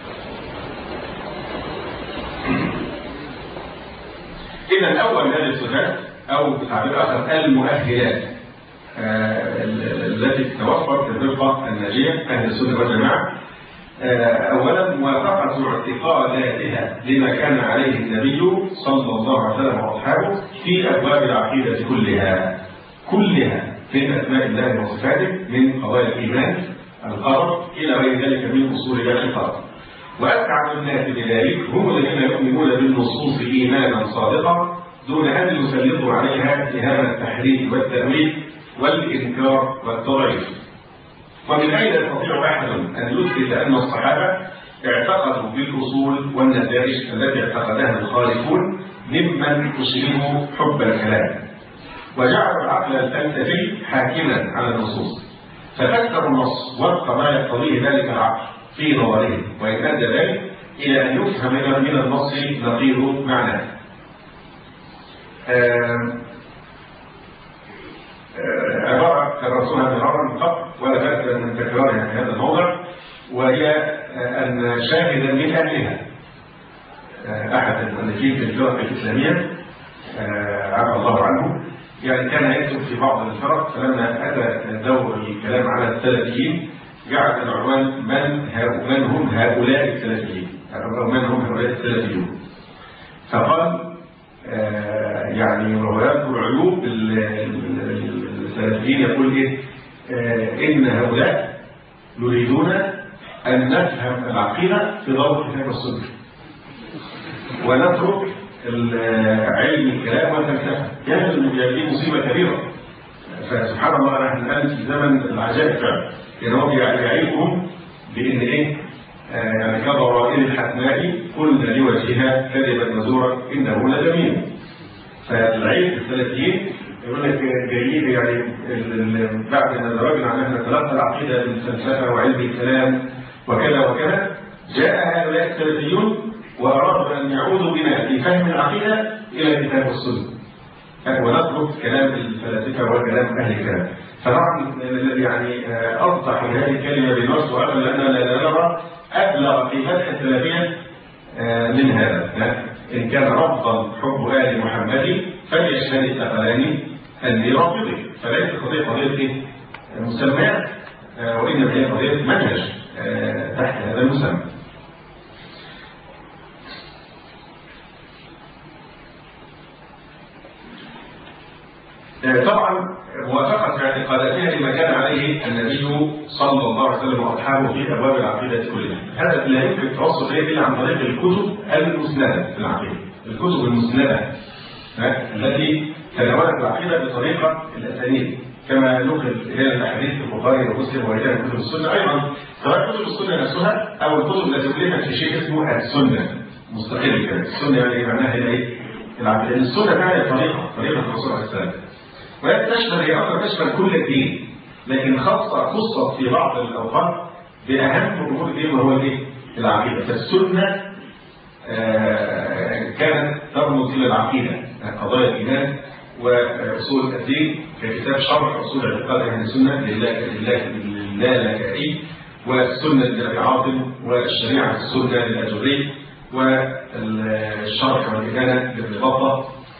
اذا اول هذه الصفات او بتعبير اخر المؤهلات آه التي تتوفر في الفرقه الناجيه اهل السنه والجماعه. آه اولا موافقه اعتقاداتها لما كان عليه النبي صلى الله عليه وسلم واصحابه في ابواب العقيده كلها كلها في أسماء الله وصفاته من قضايا الإيمان القرب إلى غير ذلك من أصول الاعتقاد. وأسعد الناس بذلك هم الذين يؤمنون بالنصوص إيمانا صادقا دون أن يسلطوا عليها اتهام التحريف والتأويل والإنكار والتضعيف. ومن أين يستطيع أحد أن يثبت أن الصحابة اعتقدوا بالأصول والنتائج التي اعتقدها الخالفون ممن تشبه حب الكلام، وجعلوا العقل الفلسفي حاكما على النصوص، ففسروا النص وفق ما يقتضيه ذلك العقل في نظرهم، وإن أدى ذلك إلى أن يفهم من النص نقيض معناه. عبارة كررتها مرارا من قبل ولا بأس من تكرارها في هذا الموضع، وهي أن شاهدا من أهلها أحد المؤلفين في الفرق الإسلامية عفى الله عنه يعني كان يكتب في بعض الفرق، فلما أتى دور الكلام على السلفيين جعل العنوان من, من هم هؤلاء السلفيين أو من هم هؤلاء السلفيون، فقال آه يعني وهو يذكر عيوب السلفيين يقول إيه آه إن هؤلاء يريدون أن نفهم العقيدة في ضوء الكتاب والسنة ونترك علم الكلام والفلسفة، كان دي مصيبة كبيرة. فسبحان الله نحن الآن في زمن العجائب فعلا، يعني هو يعيبهم بإن إيه يعني كضرائر الحتماء قلنا لوجهها كذبا وزورا إنه لجميل. فالعيب الثلاثيين يقول لك جايين يعني بعد ما درجنا عن أن نتلقى العقيدة بالفلسفة وعلم الكلام وكذا وكذا، جاء هؤلاء الثلاثيون وأرادوا أن يعودوا بنا في فهم العقيدة إلى الكتاب والسنة ونترك كلام الفلاسفة وكلام أهل الكلام. فطبعا الذي يعني أوضح هذه الكلمة بنص وأقل لأننا لا نرى أبلغ في فتح السلفية من هذا. إن كان رفضا حب آل محمد فليشهد الثقلان أني رافضي. فليست قضية قضية مسميات، وإنما هي قضية منهج تحت هذا المسمى. طبعا موافقة اعتقاداتها لما كان عليه النبي صلى الله عليه وسلم واصحابه في ابواب العقيده كلها. هذا لا يمكن التوصل اليه الا عن طريق الكتب المسنده في العقيده، الكتب المسنده التي تناولت العقيده بطريقه الاسانيد كما نقل الى الاحاديث في البخاري ومسلم وغيرها من كتب السنه، ايضا سواء كتب السنه نفسها او الكتب التي الفت في شيء اسمه السنه مستقل كده. السنه يعني معناها ايه؟ العقيده. السنه فعلا طريقه طريقه الرسول عليه السلام، وهي تشمل هي أمر تشمل كل الدين، لكن خاصة خصت في بعض الأوقات بأهم أمور الدين وهو الايه؟ العقيدة. فالسنة كانت ترمز إلى العقيدة، قضايا الإيمان وأصول الدين ككتاب شرح أصول اعتقاد أهل السنة لله لله لله لكائي، والسنة لأبي عاصم، والشريعة السنة للأجري، والشرح والإبانة لابن بطة،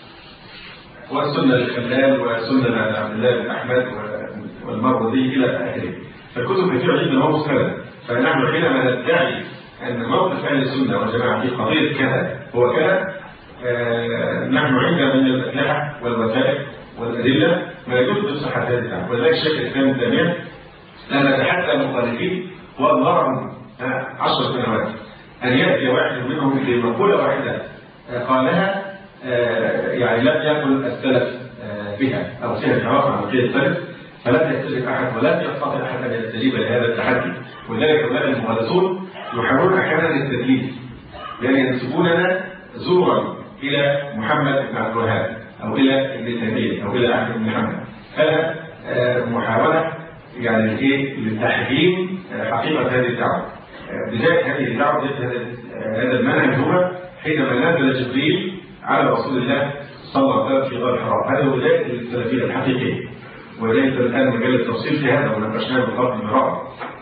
والسنة للخلال، وسنة لعبد الله بن أحمد والمروزي إلى آخره. فالكتب كثيرة جدا ومسندة. فنحن حينما ندعي أن موقف أهل السنة والجماعة في قضية كذا هو كذا، آه نحن عندنا من الأسلحة والوثائق والأدلة ما يثبت صحة هذه الدعوة. ولذلك شيخ الإسلام ابن تيمية لما تحدى المخالفين وأمرهم عشر سنوات أن يأتي واحد منهم بمقولة واحدة قالها آه يعني لم يكن السلف آه بها أو فيها جواب عن قيل السلف، فلم يختلف أحد ولم يستطع أحد أن يستجيب لهذا التحدي. ولذلك هؤلاء المغالطون يحاولون أحيانا التدليس، لأن ينسبوننا زورا إلى محمد بن عبد الوهاب أو إلى ابن تيمية أو إلى أحمد بن محمد. هذا آه محاولة يعني إيه لتحجيم حقيقة هذه الدعوة. بداية هذه الدعوة هذا المنهج هو حينما نزل جبريل على رسول الله صلى الله عليه وسلم في غار حراء. هذا هو بداية السلفية الحقيقية، وليس الآن مجال التفصيل في هذا وناقشناه بالقرب المرأة.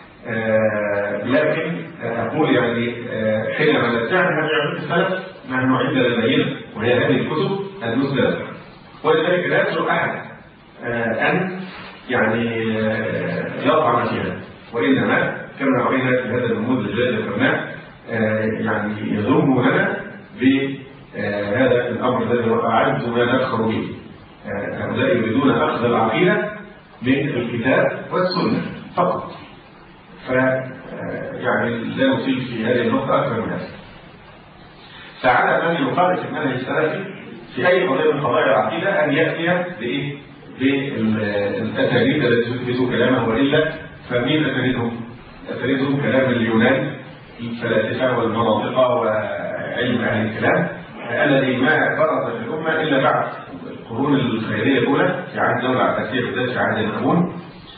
آه لكن أقول يعني آه حينما نستعمل هذه عقيدة السلف نحن عندنا البينة وهي هذه الكتب المسندة، ولذلك لا يجرؤ أحد آه أن يعني آه يطعن فيها، وإنما كما رأينا في هذا النموذج الذي ذكرناه آه يعني يذم لنا بهذا الأمر الذي هو أعز ما نفخر به. هؤلاء آه يريدون أخذ العقيدة من الكتاب والسنة فقط. ف يعني لا نطيل في هذه النقطة أكثر من هذا. فعلى من يخالف المنهج السلفي في أي قضية من قضايا العقيدة أن يأتي بإيه؟ بالأساليب التي تثبت كلامه، وإلا فمين أساليبهم؟ أساليبهم كلام اليونان الفلاسفة والمناطق وعلم أهل الكلام الذي ما برز في الأمة إلا بعد القرون الخيرية الأولى في عهد الدولة العباسية بالذات في عهد المأمون.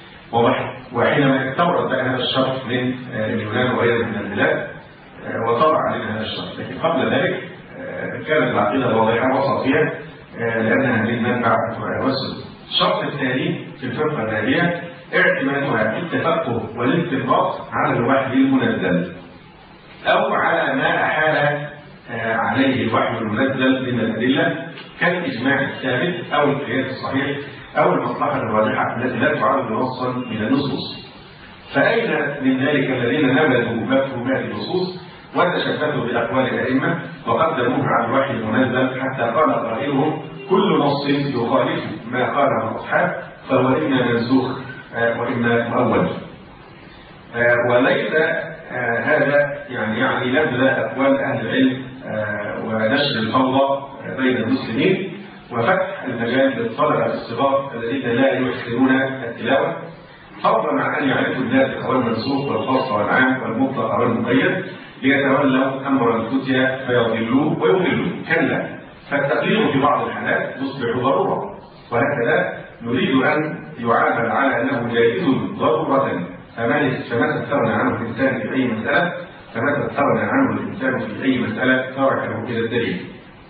وحينما استورد هذا الشرط من اليونان وغيرها من البلاد وطبع علينا هذا الشرط، لكن قبل ذلك كانت العقيدة واضحة وصافية لأنها من منبع والسنة. الشرط الثاني في الفقه النابية اعتمادها التفقه والاستنباط على الوحي المنزل أو على ما أحال عليه الوحي المنزل من الأدلة كالإجماع الثابت أو القياس الصحيح أو المصلحة الراجحة التي لا تعد نصا من النصوص. فأين من ذلك الذين نبذوا مفهومات النصوص وتشبثوا بأقوال الأئمة وقدموها على الوحي المنزل حتى قال قائلهم كل نص يخالف ما قاله الأصحاب فهو إما منسوخ وإما مؤول. وليس آه هذا يعني يعني نبذ أقوال أهل العلم آه ونشر الفوضى بين المسلمين وفتح المجال للطلبة الصغار الذين لا يحسنون التلاوة، فضلا عن أن يعرفوا الناسخ والمنسوخ والخاص والعام والمطلق والمقيد ليتولوا أمر الفتيا فيضلوه ويضلوه. كلا، فالتقليد في بعض الحالات يصبح ضرورة، وهكذا نريد أن يعامل على أنه جائز ضرورة. فما استغنى عنه الإنسان في أي مسألة فما استغنى عنه الإنسان في أي مسألة تركه إلى الدليل.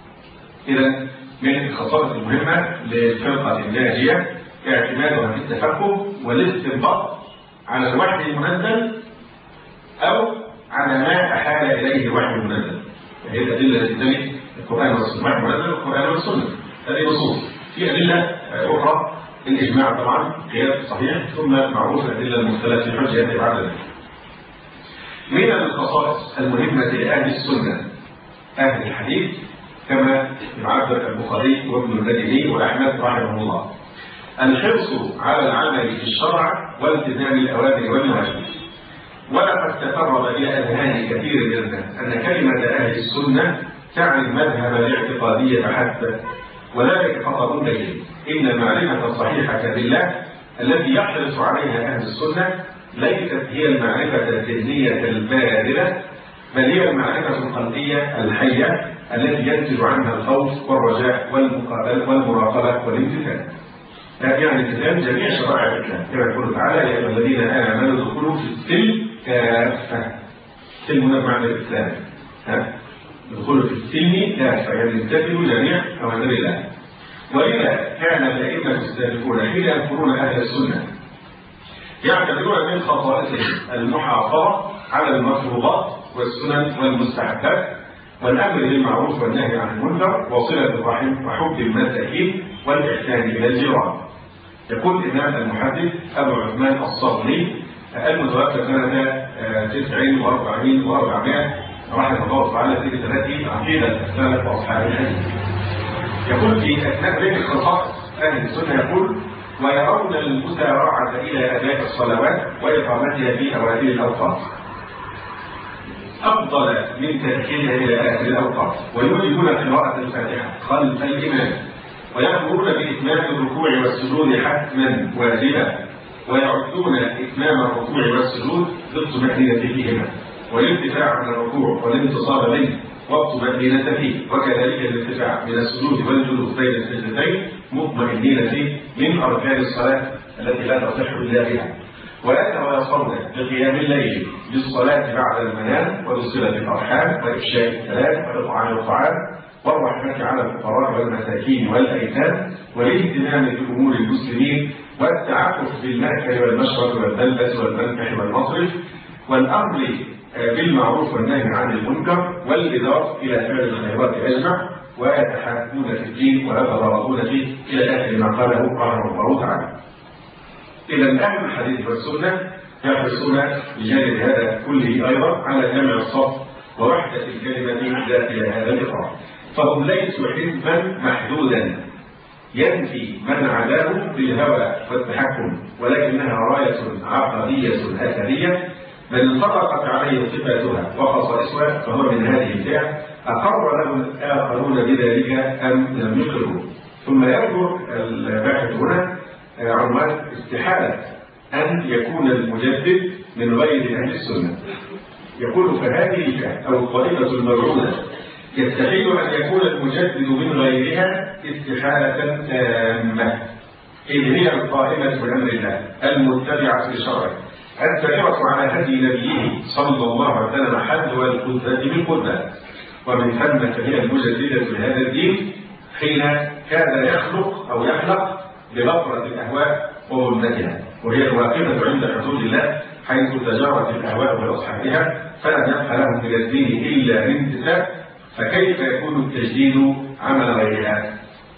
إذا من الخصائص المهمة للفرقة الناجية اعتمادها في التفقه والاستنباط على الوحي المنزل أو على ما أحال إليه الوحي المنزل. هي الأدلة التي تلي القرآن والسنة، الوحي المنزل والقرآن والسنة، هذه نصوص. في أدلة أخرى الإجماع طبعا قياس صحيح، ثم معروف الأدلة المختلفة في الحجة بعد ذلك. من الخصائص المهمة لأهل السنة أهل الحديث كما يعبر البخاري وابن المديني وأحمد رحمه الله الحرص على العمل في الشرع والتزام الأوامر والنواهي. ولقد تقرب إلى أذهان كثير من الناس أن كلمة أهل السنة تعني المذهب الاعتقادي بحسب، ولا يتفقدون إليه. إن المعرفة الصحيحة بالله التي يحرص عليها أهل السنة ليست هي المعرفة الذهنية الباردة، بل هي المعرفة القلبية الحية التي ينتج عنها الخوف والرجاء والمراقبة والامتثال. يعني امتثال جميع شرائع الإسلام كما يقول تعالى: يا أيها الذين آمنوا ادخلوا في السلم كافة. السلم هنا بمعنى الإسلام، ادخلوا في السلم كافة يعني امتثلوا جميع أوامر الله. وإذا كان الأئمة السابقون حين يذكرون أهل السنة يعتبرون من خصائصهم المحافظة على المفروضات والسنن والمستحبات والأمر بالمعروف والنهي عن المنكر وصلة الرحم وحب المساكين والإحسان إلى الجيران. يقول الإمام المحدث أبو عثمان الصغري المتوفى سنة تسع وأربعين وأربعمائة رحمه الله تعالى في سنته عقيدة السلف وأصحاب الحديث. يقول في أثناء ذكر خصائص أهل السنة يقول: ويرون المسارعة إلى أداء الصلوات وإقامتها في أوائل الأوقات أفضل من تأخيرها إلى آخر الأوقات، ويوجبون قراءة الفاتحة خلف الإمام، ويأمرون بإتمام الركوع والسجود حتما واجبا، ويعدون إتمام الركوع والسجود بالطمأنينة فيهما والارتفاع عن الركوع والانتصاب منه والطمأنينة فيه، وكذلك الارتفاع من السجود والجلوس بين السجدتين مطمئنين فيه من أركان الصلاة التي لا تصح إلا بها. ويتواصون بقيام الليل بالصلاة بعد المنام وبصلة الأرحام وإفشاء السلام وإطعام الطعام والرحمة على الفقراء والمساكين والأيتام والاهتمام بأمور المسلمين والتعفف بالمأكل والمشرب والملبس والمنكح والمصرف والأمر بالمعروف والنهي عن المنكر والإضافة إلى فعل الخيرات أجمع، ويتحاكمون في الدين ويتضاربون فيه إلى آخر ما قاله رحمه الله تعالى. إذا أهل الحديث والسنة يحرصون بجانب هذا كله أيضا على جمع الصف ووحدة الكلمة داخل هذا الإطار، فهم ليسوا حزبا محدودا ينفي من عداه بالهوى والتحكم، ولكنها راية عقدية أثرية من انطبقت عليه صفاتها وخصائصها فهو من هذه الفئة، أقر له الآخرون بذلك أم لم يقروا. ثم يذكر الباحث هنا عنوان استحالة أن يكون المجدد من غير أهل السنة. يقول: فهذه الفئة أو الطائفة المرعونة يستحيل أن يكون المجدد من غيرها استحالة تامة، إذ هي القائمة بأمر الله المتبعة لشرعه السائرة على هدي نبيه صلى الله عليه وسلم حذو القدرة بالقدرة، ومن ثم فهي المجددة لهذا الدين حين كان يخلق أو يخلق ببطرة الأهواء وظلمتها، وهي الواقفة عند حدود الله حيث تجارت الأهواء بأصحابها فلم يبقى لهم من الدين إلا الانتساب، فكيف يكون التجديد عمل غيرها؟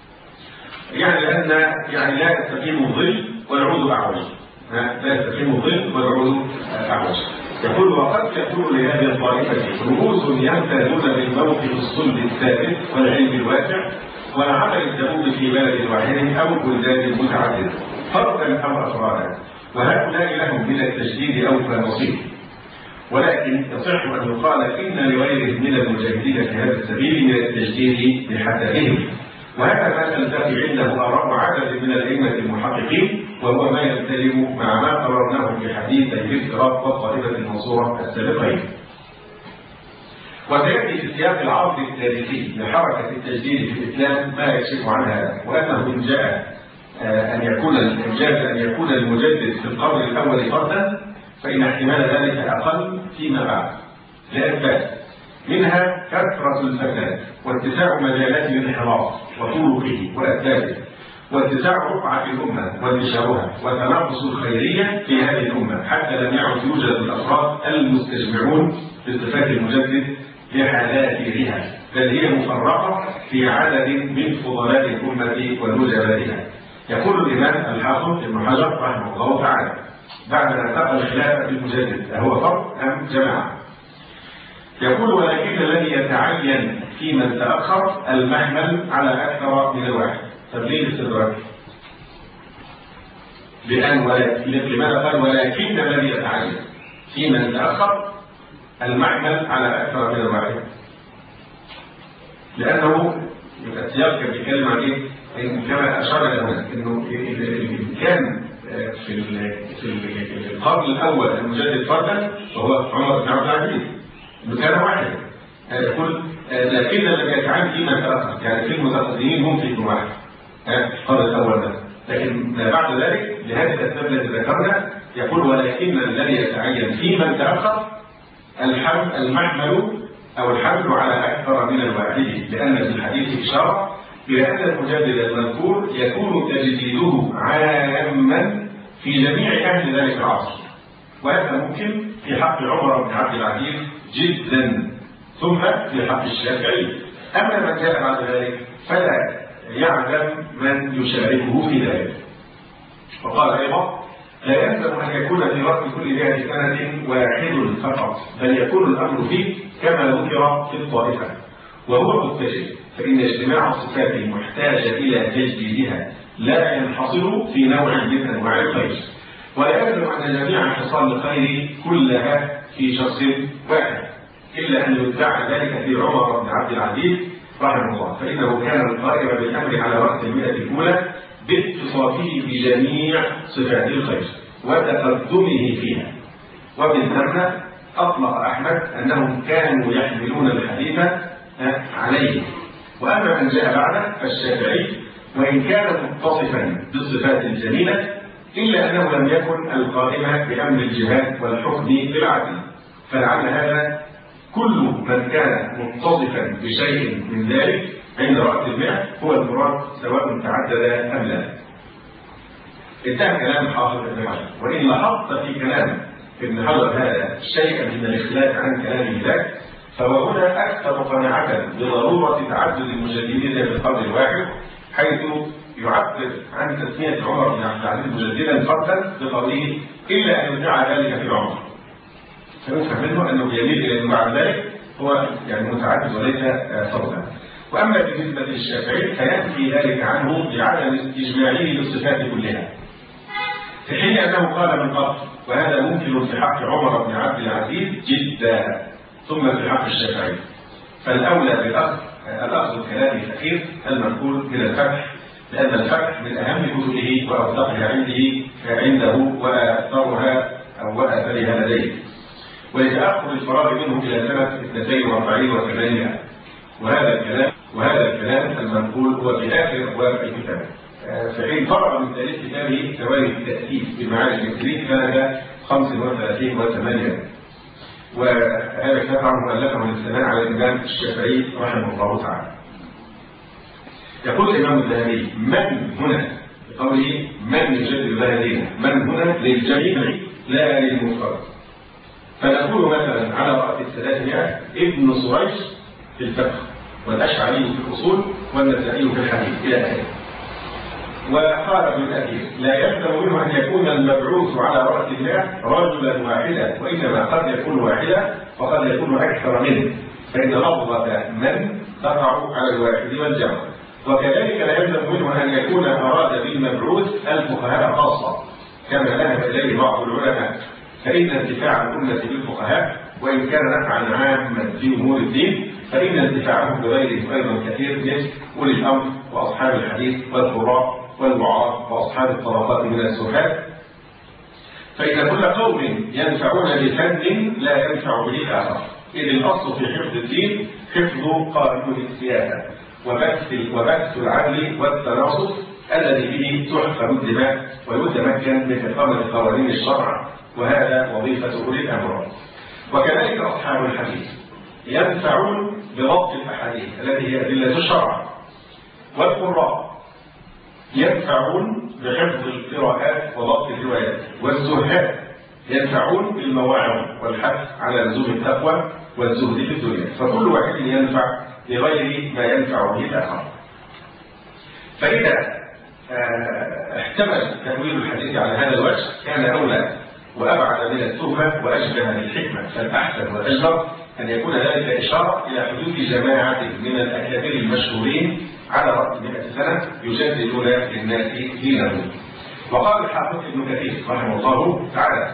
يعني لأن يعني لا يستقيم الظل والعود أعوج، لا يستقيم الظل والعود أعوج. يقول: وقد يكون لهذه الطائفة رؤوس يمتازون بالموقف الصلب الثابت والعلم الواسع والعمل الدؤوب في بلد واحد أو بلدان متعددة فردا أو أفرادا، وهؤلاء لهم من التجديد أوفى نصيب. ولكن يصح أن يقال إن لغيرهم من المجاهدين في هذا السبيل من التجديد بحسبهم، وهذا ما تلتقي عنده آراء عدد من الأئمة المحققين، وهو ما يلتزم مع ما قررناه في حديث الافتراق والطائفة المنصورة السابقين. وسيأتي في سياق العرض التاريخي لحركة التجديد في الإسلام ما يكشف عن هذا، وأنه إن جاء أن يكون الإنجاز أن يكون المجدد في القرن الأول فردا، فإن احتمال ذلك أقل فيما بعد لأسباب، منها كثرة الفساد واتساع مجالات الانحراف وطرقه وأسبابه، واتساع رقعة الأمة وانتشارها وتناقص الخيرية في هذه الأمة، حتى لم يعد يوجد الأفراد المستجمعون بصفات المجدد بحذافيرها، بل هي مفرقة في عدد من فضلاء الأمة ونجبائها. يقول الإمام الحافظ ابن حجر رحمه الله تعالى بعد أن انتقل الخلافة في المجدد أهو فرد أم جماعة؟ يقول: ولكن الذي يتعين في من تأخر المحمل على أكثر من الواحد. طب ليه الاستدراك؟ لأن ولكن لماذا قال ولكن الذي يتعين في من تأخر المحمل على أكثر من الواحد؟ لأنه السياق كان بيتكلم عن إيه؟ إن كما أشار إلى هنا إنه كان في في القرن الأول المجدد فردا وهو عمر بن عبد العزيز إنه كان واحدا. يقول لكن الذي يتعين فيما تأخر، يعني في المتقدمين ممكن يكون واحد القرن الأول ده، لكن بعد ذلك لهذه الأسباب التي ذكرنا يقول ولكن الذي يتعين في من تأخر الحمل المحمل أو الحمل على أكثر من الواحد، لأن في الحديث إشارة إلى أن المجدد المذكور يكون تجديده عاما في جميع أهل ذلك العصر، وهذا ممكن في حق عمر بن عبد العزيز جدا، ثم في حق الشافعي. أما من جاء بعد ذلك فلا يعلم من يشاركه في ذلك. وقال أيضا: لا يلزم أن يكون في رأس كل مئة سنة واحد فقط، بل يكون الأمر فيه كما ذكر في الطائفة، وهو متجه، فإن اجتماع الصفات محتاج إلى تجديدها لا ينحصر في نوع من أنواع الخير، ولا يلزم أن جميع خصال الخير كلها في شخص واحد، إلا أن يدعى ذلك في عمر بن عبد العزيز رحمه الله، فإنه كان القائم بالأمر على رأس المئة الأولى باتصافه بجميع صفات الخير وتقدمه فيها. ومن ثم أطلق أحمد أنهم كانوا يحملون الحديث عليه. وأما من جاء بعده فالشافعي وإن كان متصفا بالصفات الجميلة إلا أنه لم يكن القائم بأمر الجهاد والحكم بالعدل، فلعل هذا كل من كان متصفا بشيء من ذلك عند رأس المئة هو المراد سواء تعدد أم لا. انتهى كلام حافظ ابن حجر، وإن لاحظت في كلام ابن حجر هذا شيئا من الاختلاف عن كلامه ذاك، فهو هنا أكثر قناعة بضرورة تعدد المجددين في القرن الواحد، حيث يعبر عن تسمية عمر بن عبد العزيز مجددا فردا بقوله إلا أن يدعى ذلك في عمر، فنفهم منه أنه يميل إلى أنه بعد ذلك هو يعني متعدد وليس فردا. وأما بالنسبة للشافعي فينفي ذلك عنه لعدم استجماعه للصفات كلها، في حين أنه قال من قبل وهذا ممكن في حق عمر بن عبد العزيز جدا ثم في حق الشافعي، فالأولى بالأخذ الأخذ الكلام الأخير المنقول من الفتح، لأن الفتح من أهم كتبه وأصدقها عنده عنده وأكثرها أو وأثرها لديه، ولتأخر الفراغ منه إلى سنة اثنتين وأربعين وثمانين، وهذا الكلام وهذا الكلام المنقول هو في آخر أبواب الكتاب. فحين فرغ من تأليف كتابه ثواني التأسيس بمعارج الكريم سنة خمس وثلاثين وثمانين، وهذا الكتاب مؤلفه للثناء على الإمام الشافعي رحمه الله تعالى. يقول الإمام الذهبي: من هنا بقوله من يجدد لها دينه، من هنا للجميع لا للمفرد. فنقول مثلا على رأس الثلاثمائة ابن سريج في الفقه، والأشعري في الأصول، والنسائي في الحديث إلى آخره. وقال ابن الأثير: لا يلزم منه أن يكون المبعوث على رأس المئة رجلا واحدا، وإنما قد يكون واحدا وقد يكون أكثر منه، فإن لفظة من تقع على الواحد والجمع. وكذلك لا يلزم منه أن يكون أراد بالمبعوث الفقهاء خاصة كما ذهب إليه بعض العلماء، فإن انتفاع الأمة بالفقهاء وإن كان نفعا عاما في أمور الدين فإن انتفاعهم بغيرهم أيضا كثير من أولي الأمر وأصحاب الحديث والقراء والوعاظ وأصحاب الطبقات من الزهاد. فإن كل قوم ينفعون بفن لا ينفع به الآخر، إذ الأصل في حفظ الدين حفظ قانون السياسة وبث وبث العدل والتناصف الذي به تحكم الدماء ويتمكن من إقامة قوانين الشرع، وهذا وظيفة أولي الأمر. وكذلك أصحاب الحديث ينفعون بضبط الأحاديث التي هي أدلة الشرع، والقراء ينفعون بحفظ القراءات وضبط الروايات، والزهاد ينفعون بالمواعظ والحث على لزوم التقوى والزهد في الدنيا، فكل واحد ينفع بغير ما ينفع به الآخر. فإذا احتمل تأويل الحديث على هذا الوجه كان أولى وأبعد من التهمة وأشبه بالحكمة، فالأحسن والأجمل أن يكون ذلك إشارة إلى حدوث جماعة من الأكابر المشهورين على رأس مئة سنة يجددون للناس دينهم. وقال الحافظ ابن كثير رحمه الله تعالى: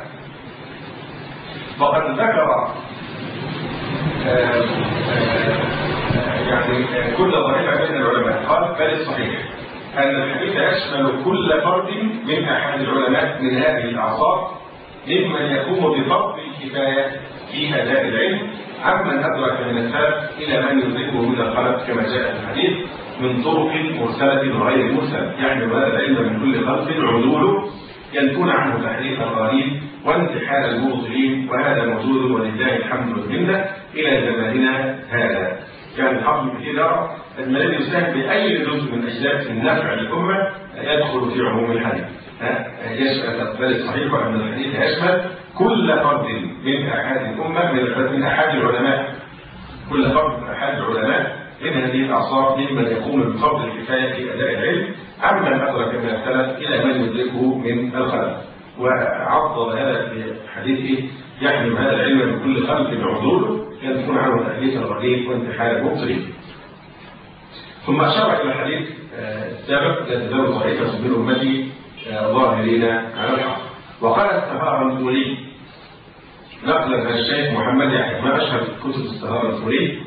وقد ذكر آآ آآ يعني كل ظاهرة بين العلماء، قال: بل الصحيح أن الحديث يشمل كل فرد من أحد العلماء من هذه الأعصار ممن يقوم بفرض الكفاية في أداء العلم عمن أدرك من السلف إلى من يدركه من الخلف، كما جاء في الحديث من طرق مرسلة وغير مرسلة، يعني هذا العلم من كل خلف عدول ينفون عنه تحريف الغريب وانتحال المبطلين، وهذا موجود ولله الحمد والمنة إلى زماننا هذا. كان الحافظ كثير يرى أن الذي يساهم بأي جزء من أجزاء النفع للأمة يدخل في عموم الحديث. يشمل بل الصحيح أن الحديث يشمل كل فرد من أحد الأمة من أحد العلماء، كل فرد من أحد العلماء من هذه الأعصار ممن يقوم بفرض الكفاية في أداء العلم عمن أدرك من السلف إلى من يدركه من الخلف. وعضد هذا في حديثه: يحمل هذا العلم من كل خلف عدوله ينفون عنه تحديث الغريب وانتحال المبطلين. ثم أشار إلى الحديث السابق: لا تزال طائفة من أمتي ظاهرين على الحق. وقال السهار الفوري نقلا عن الشيخ محمد يحيى، ما أشهر كتب السهار الفوري؟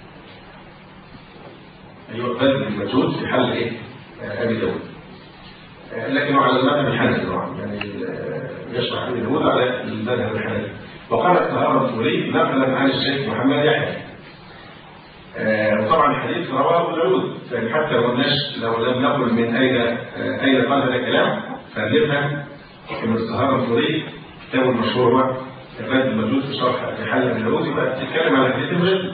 أيوة، بذل المجهود في حل إيه؟ أبي داود، لكنه على المذهب الحنفي طبعا، يعني يشرح أبي داود على المذهب الحنفي. وقال السهار الفوري نقلا عن الشيخ محمد يحيى. وطبعا الحديث رواه العود، يعني حتى لو لو لم نقل من أين أين قال هذا الكلام فنفهم من السهار الفوري كتابه المشهور هو بذل المجهود في شرح في حل أبي داود، يبقى تتكلم على الحديث الغير.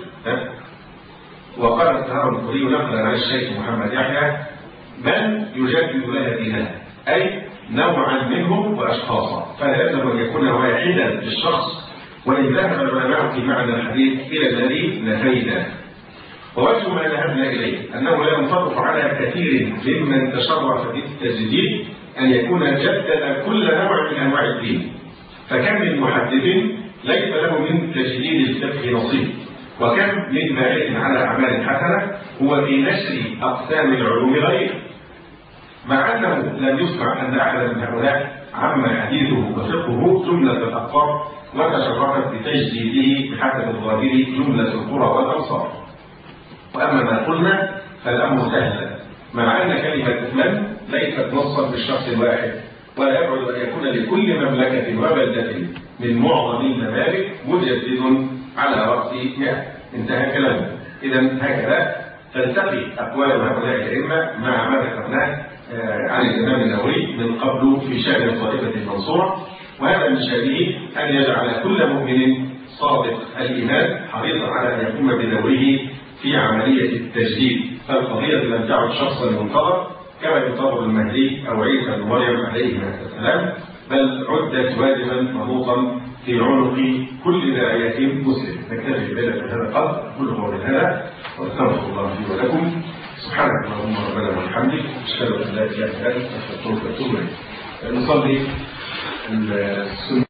وقال السهار الفوري نقلا عن الشيخ محمد يحيى: من يجدد لها دينها، أي نوعا منهم وأشخاصا، فلا يلزم أن يكون واحدا للشخص، وإن ذهب العلماء في معنى الحديث إلى الذي نفينا. ووجه ما ذهبنا إليه أنه لا ينطبق على كثير ممن تشرف بالتجديد أن يكون جدد كل نوع من أنواع الدين، فكم من محدث ليس له من تجديد الفقه نصيب، وكم من بائع على أعمال حسنة هو في نشر أقسام العلوم غيره، مع أنه لم يسمع أن أحدا من هؤلاء عم حديثه وفقهه جملة الأقطار وتشرفت بتجديده بحسب الظاهر جملة القرى والأمصار. وأما ما قلنا فالأمر سهل، مع أن كلمة من ليست نصا بالشخص الواحد، ولا يبعد أن يكون لكل مملكة وبلدة من معظم الممالك مجدد على رأس مئة. انتهى كلامه. إذا هكذا تلتقي أقوال هؤلاء الأئمة مع ما ذكرناه عن الإمام النووي من قبل في شأن الطائفة المنصورة، وهذا من شأنه أن يجعل كل مؤمن صادق الإيمان حريصا على أن يقوم بدوره في عملية التجديد، فالقضية لم تعد شخصا منتظر كما ينتظر المهدي أو عيسى بن مريم عليه السلام، بل عدت واجبا منوطا في عنق كل داعية مسلم. نكتفي بذلك هذا القدر، كل قول هذا واستغفر الله لي ولكم. سبحانك اللهم ربنا وبحمدك، أشهد أن لا إله إلا أنت، أستغفرك وأتوب إليك. نصلي السنة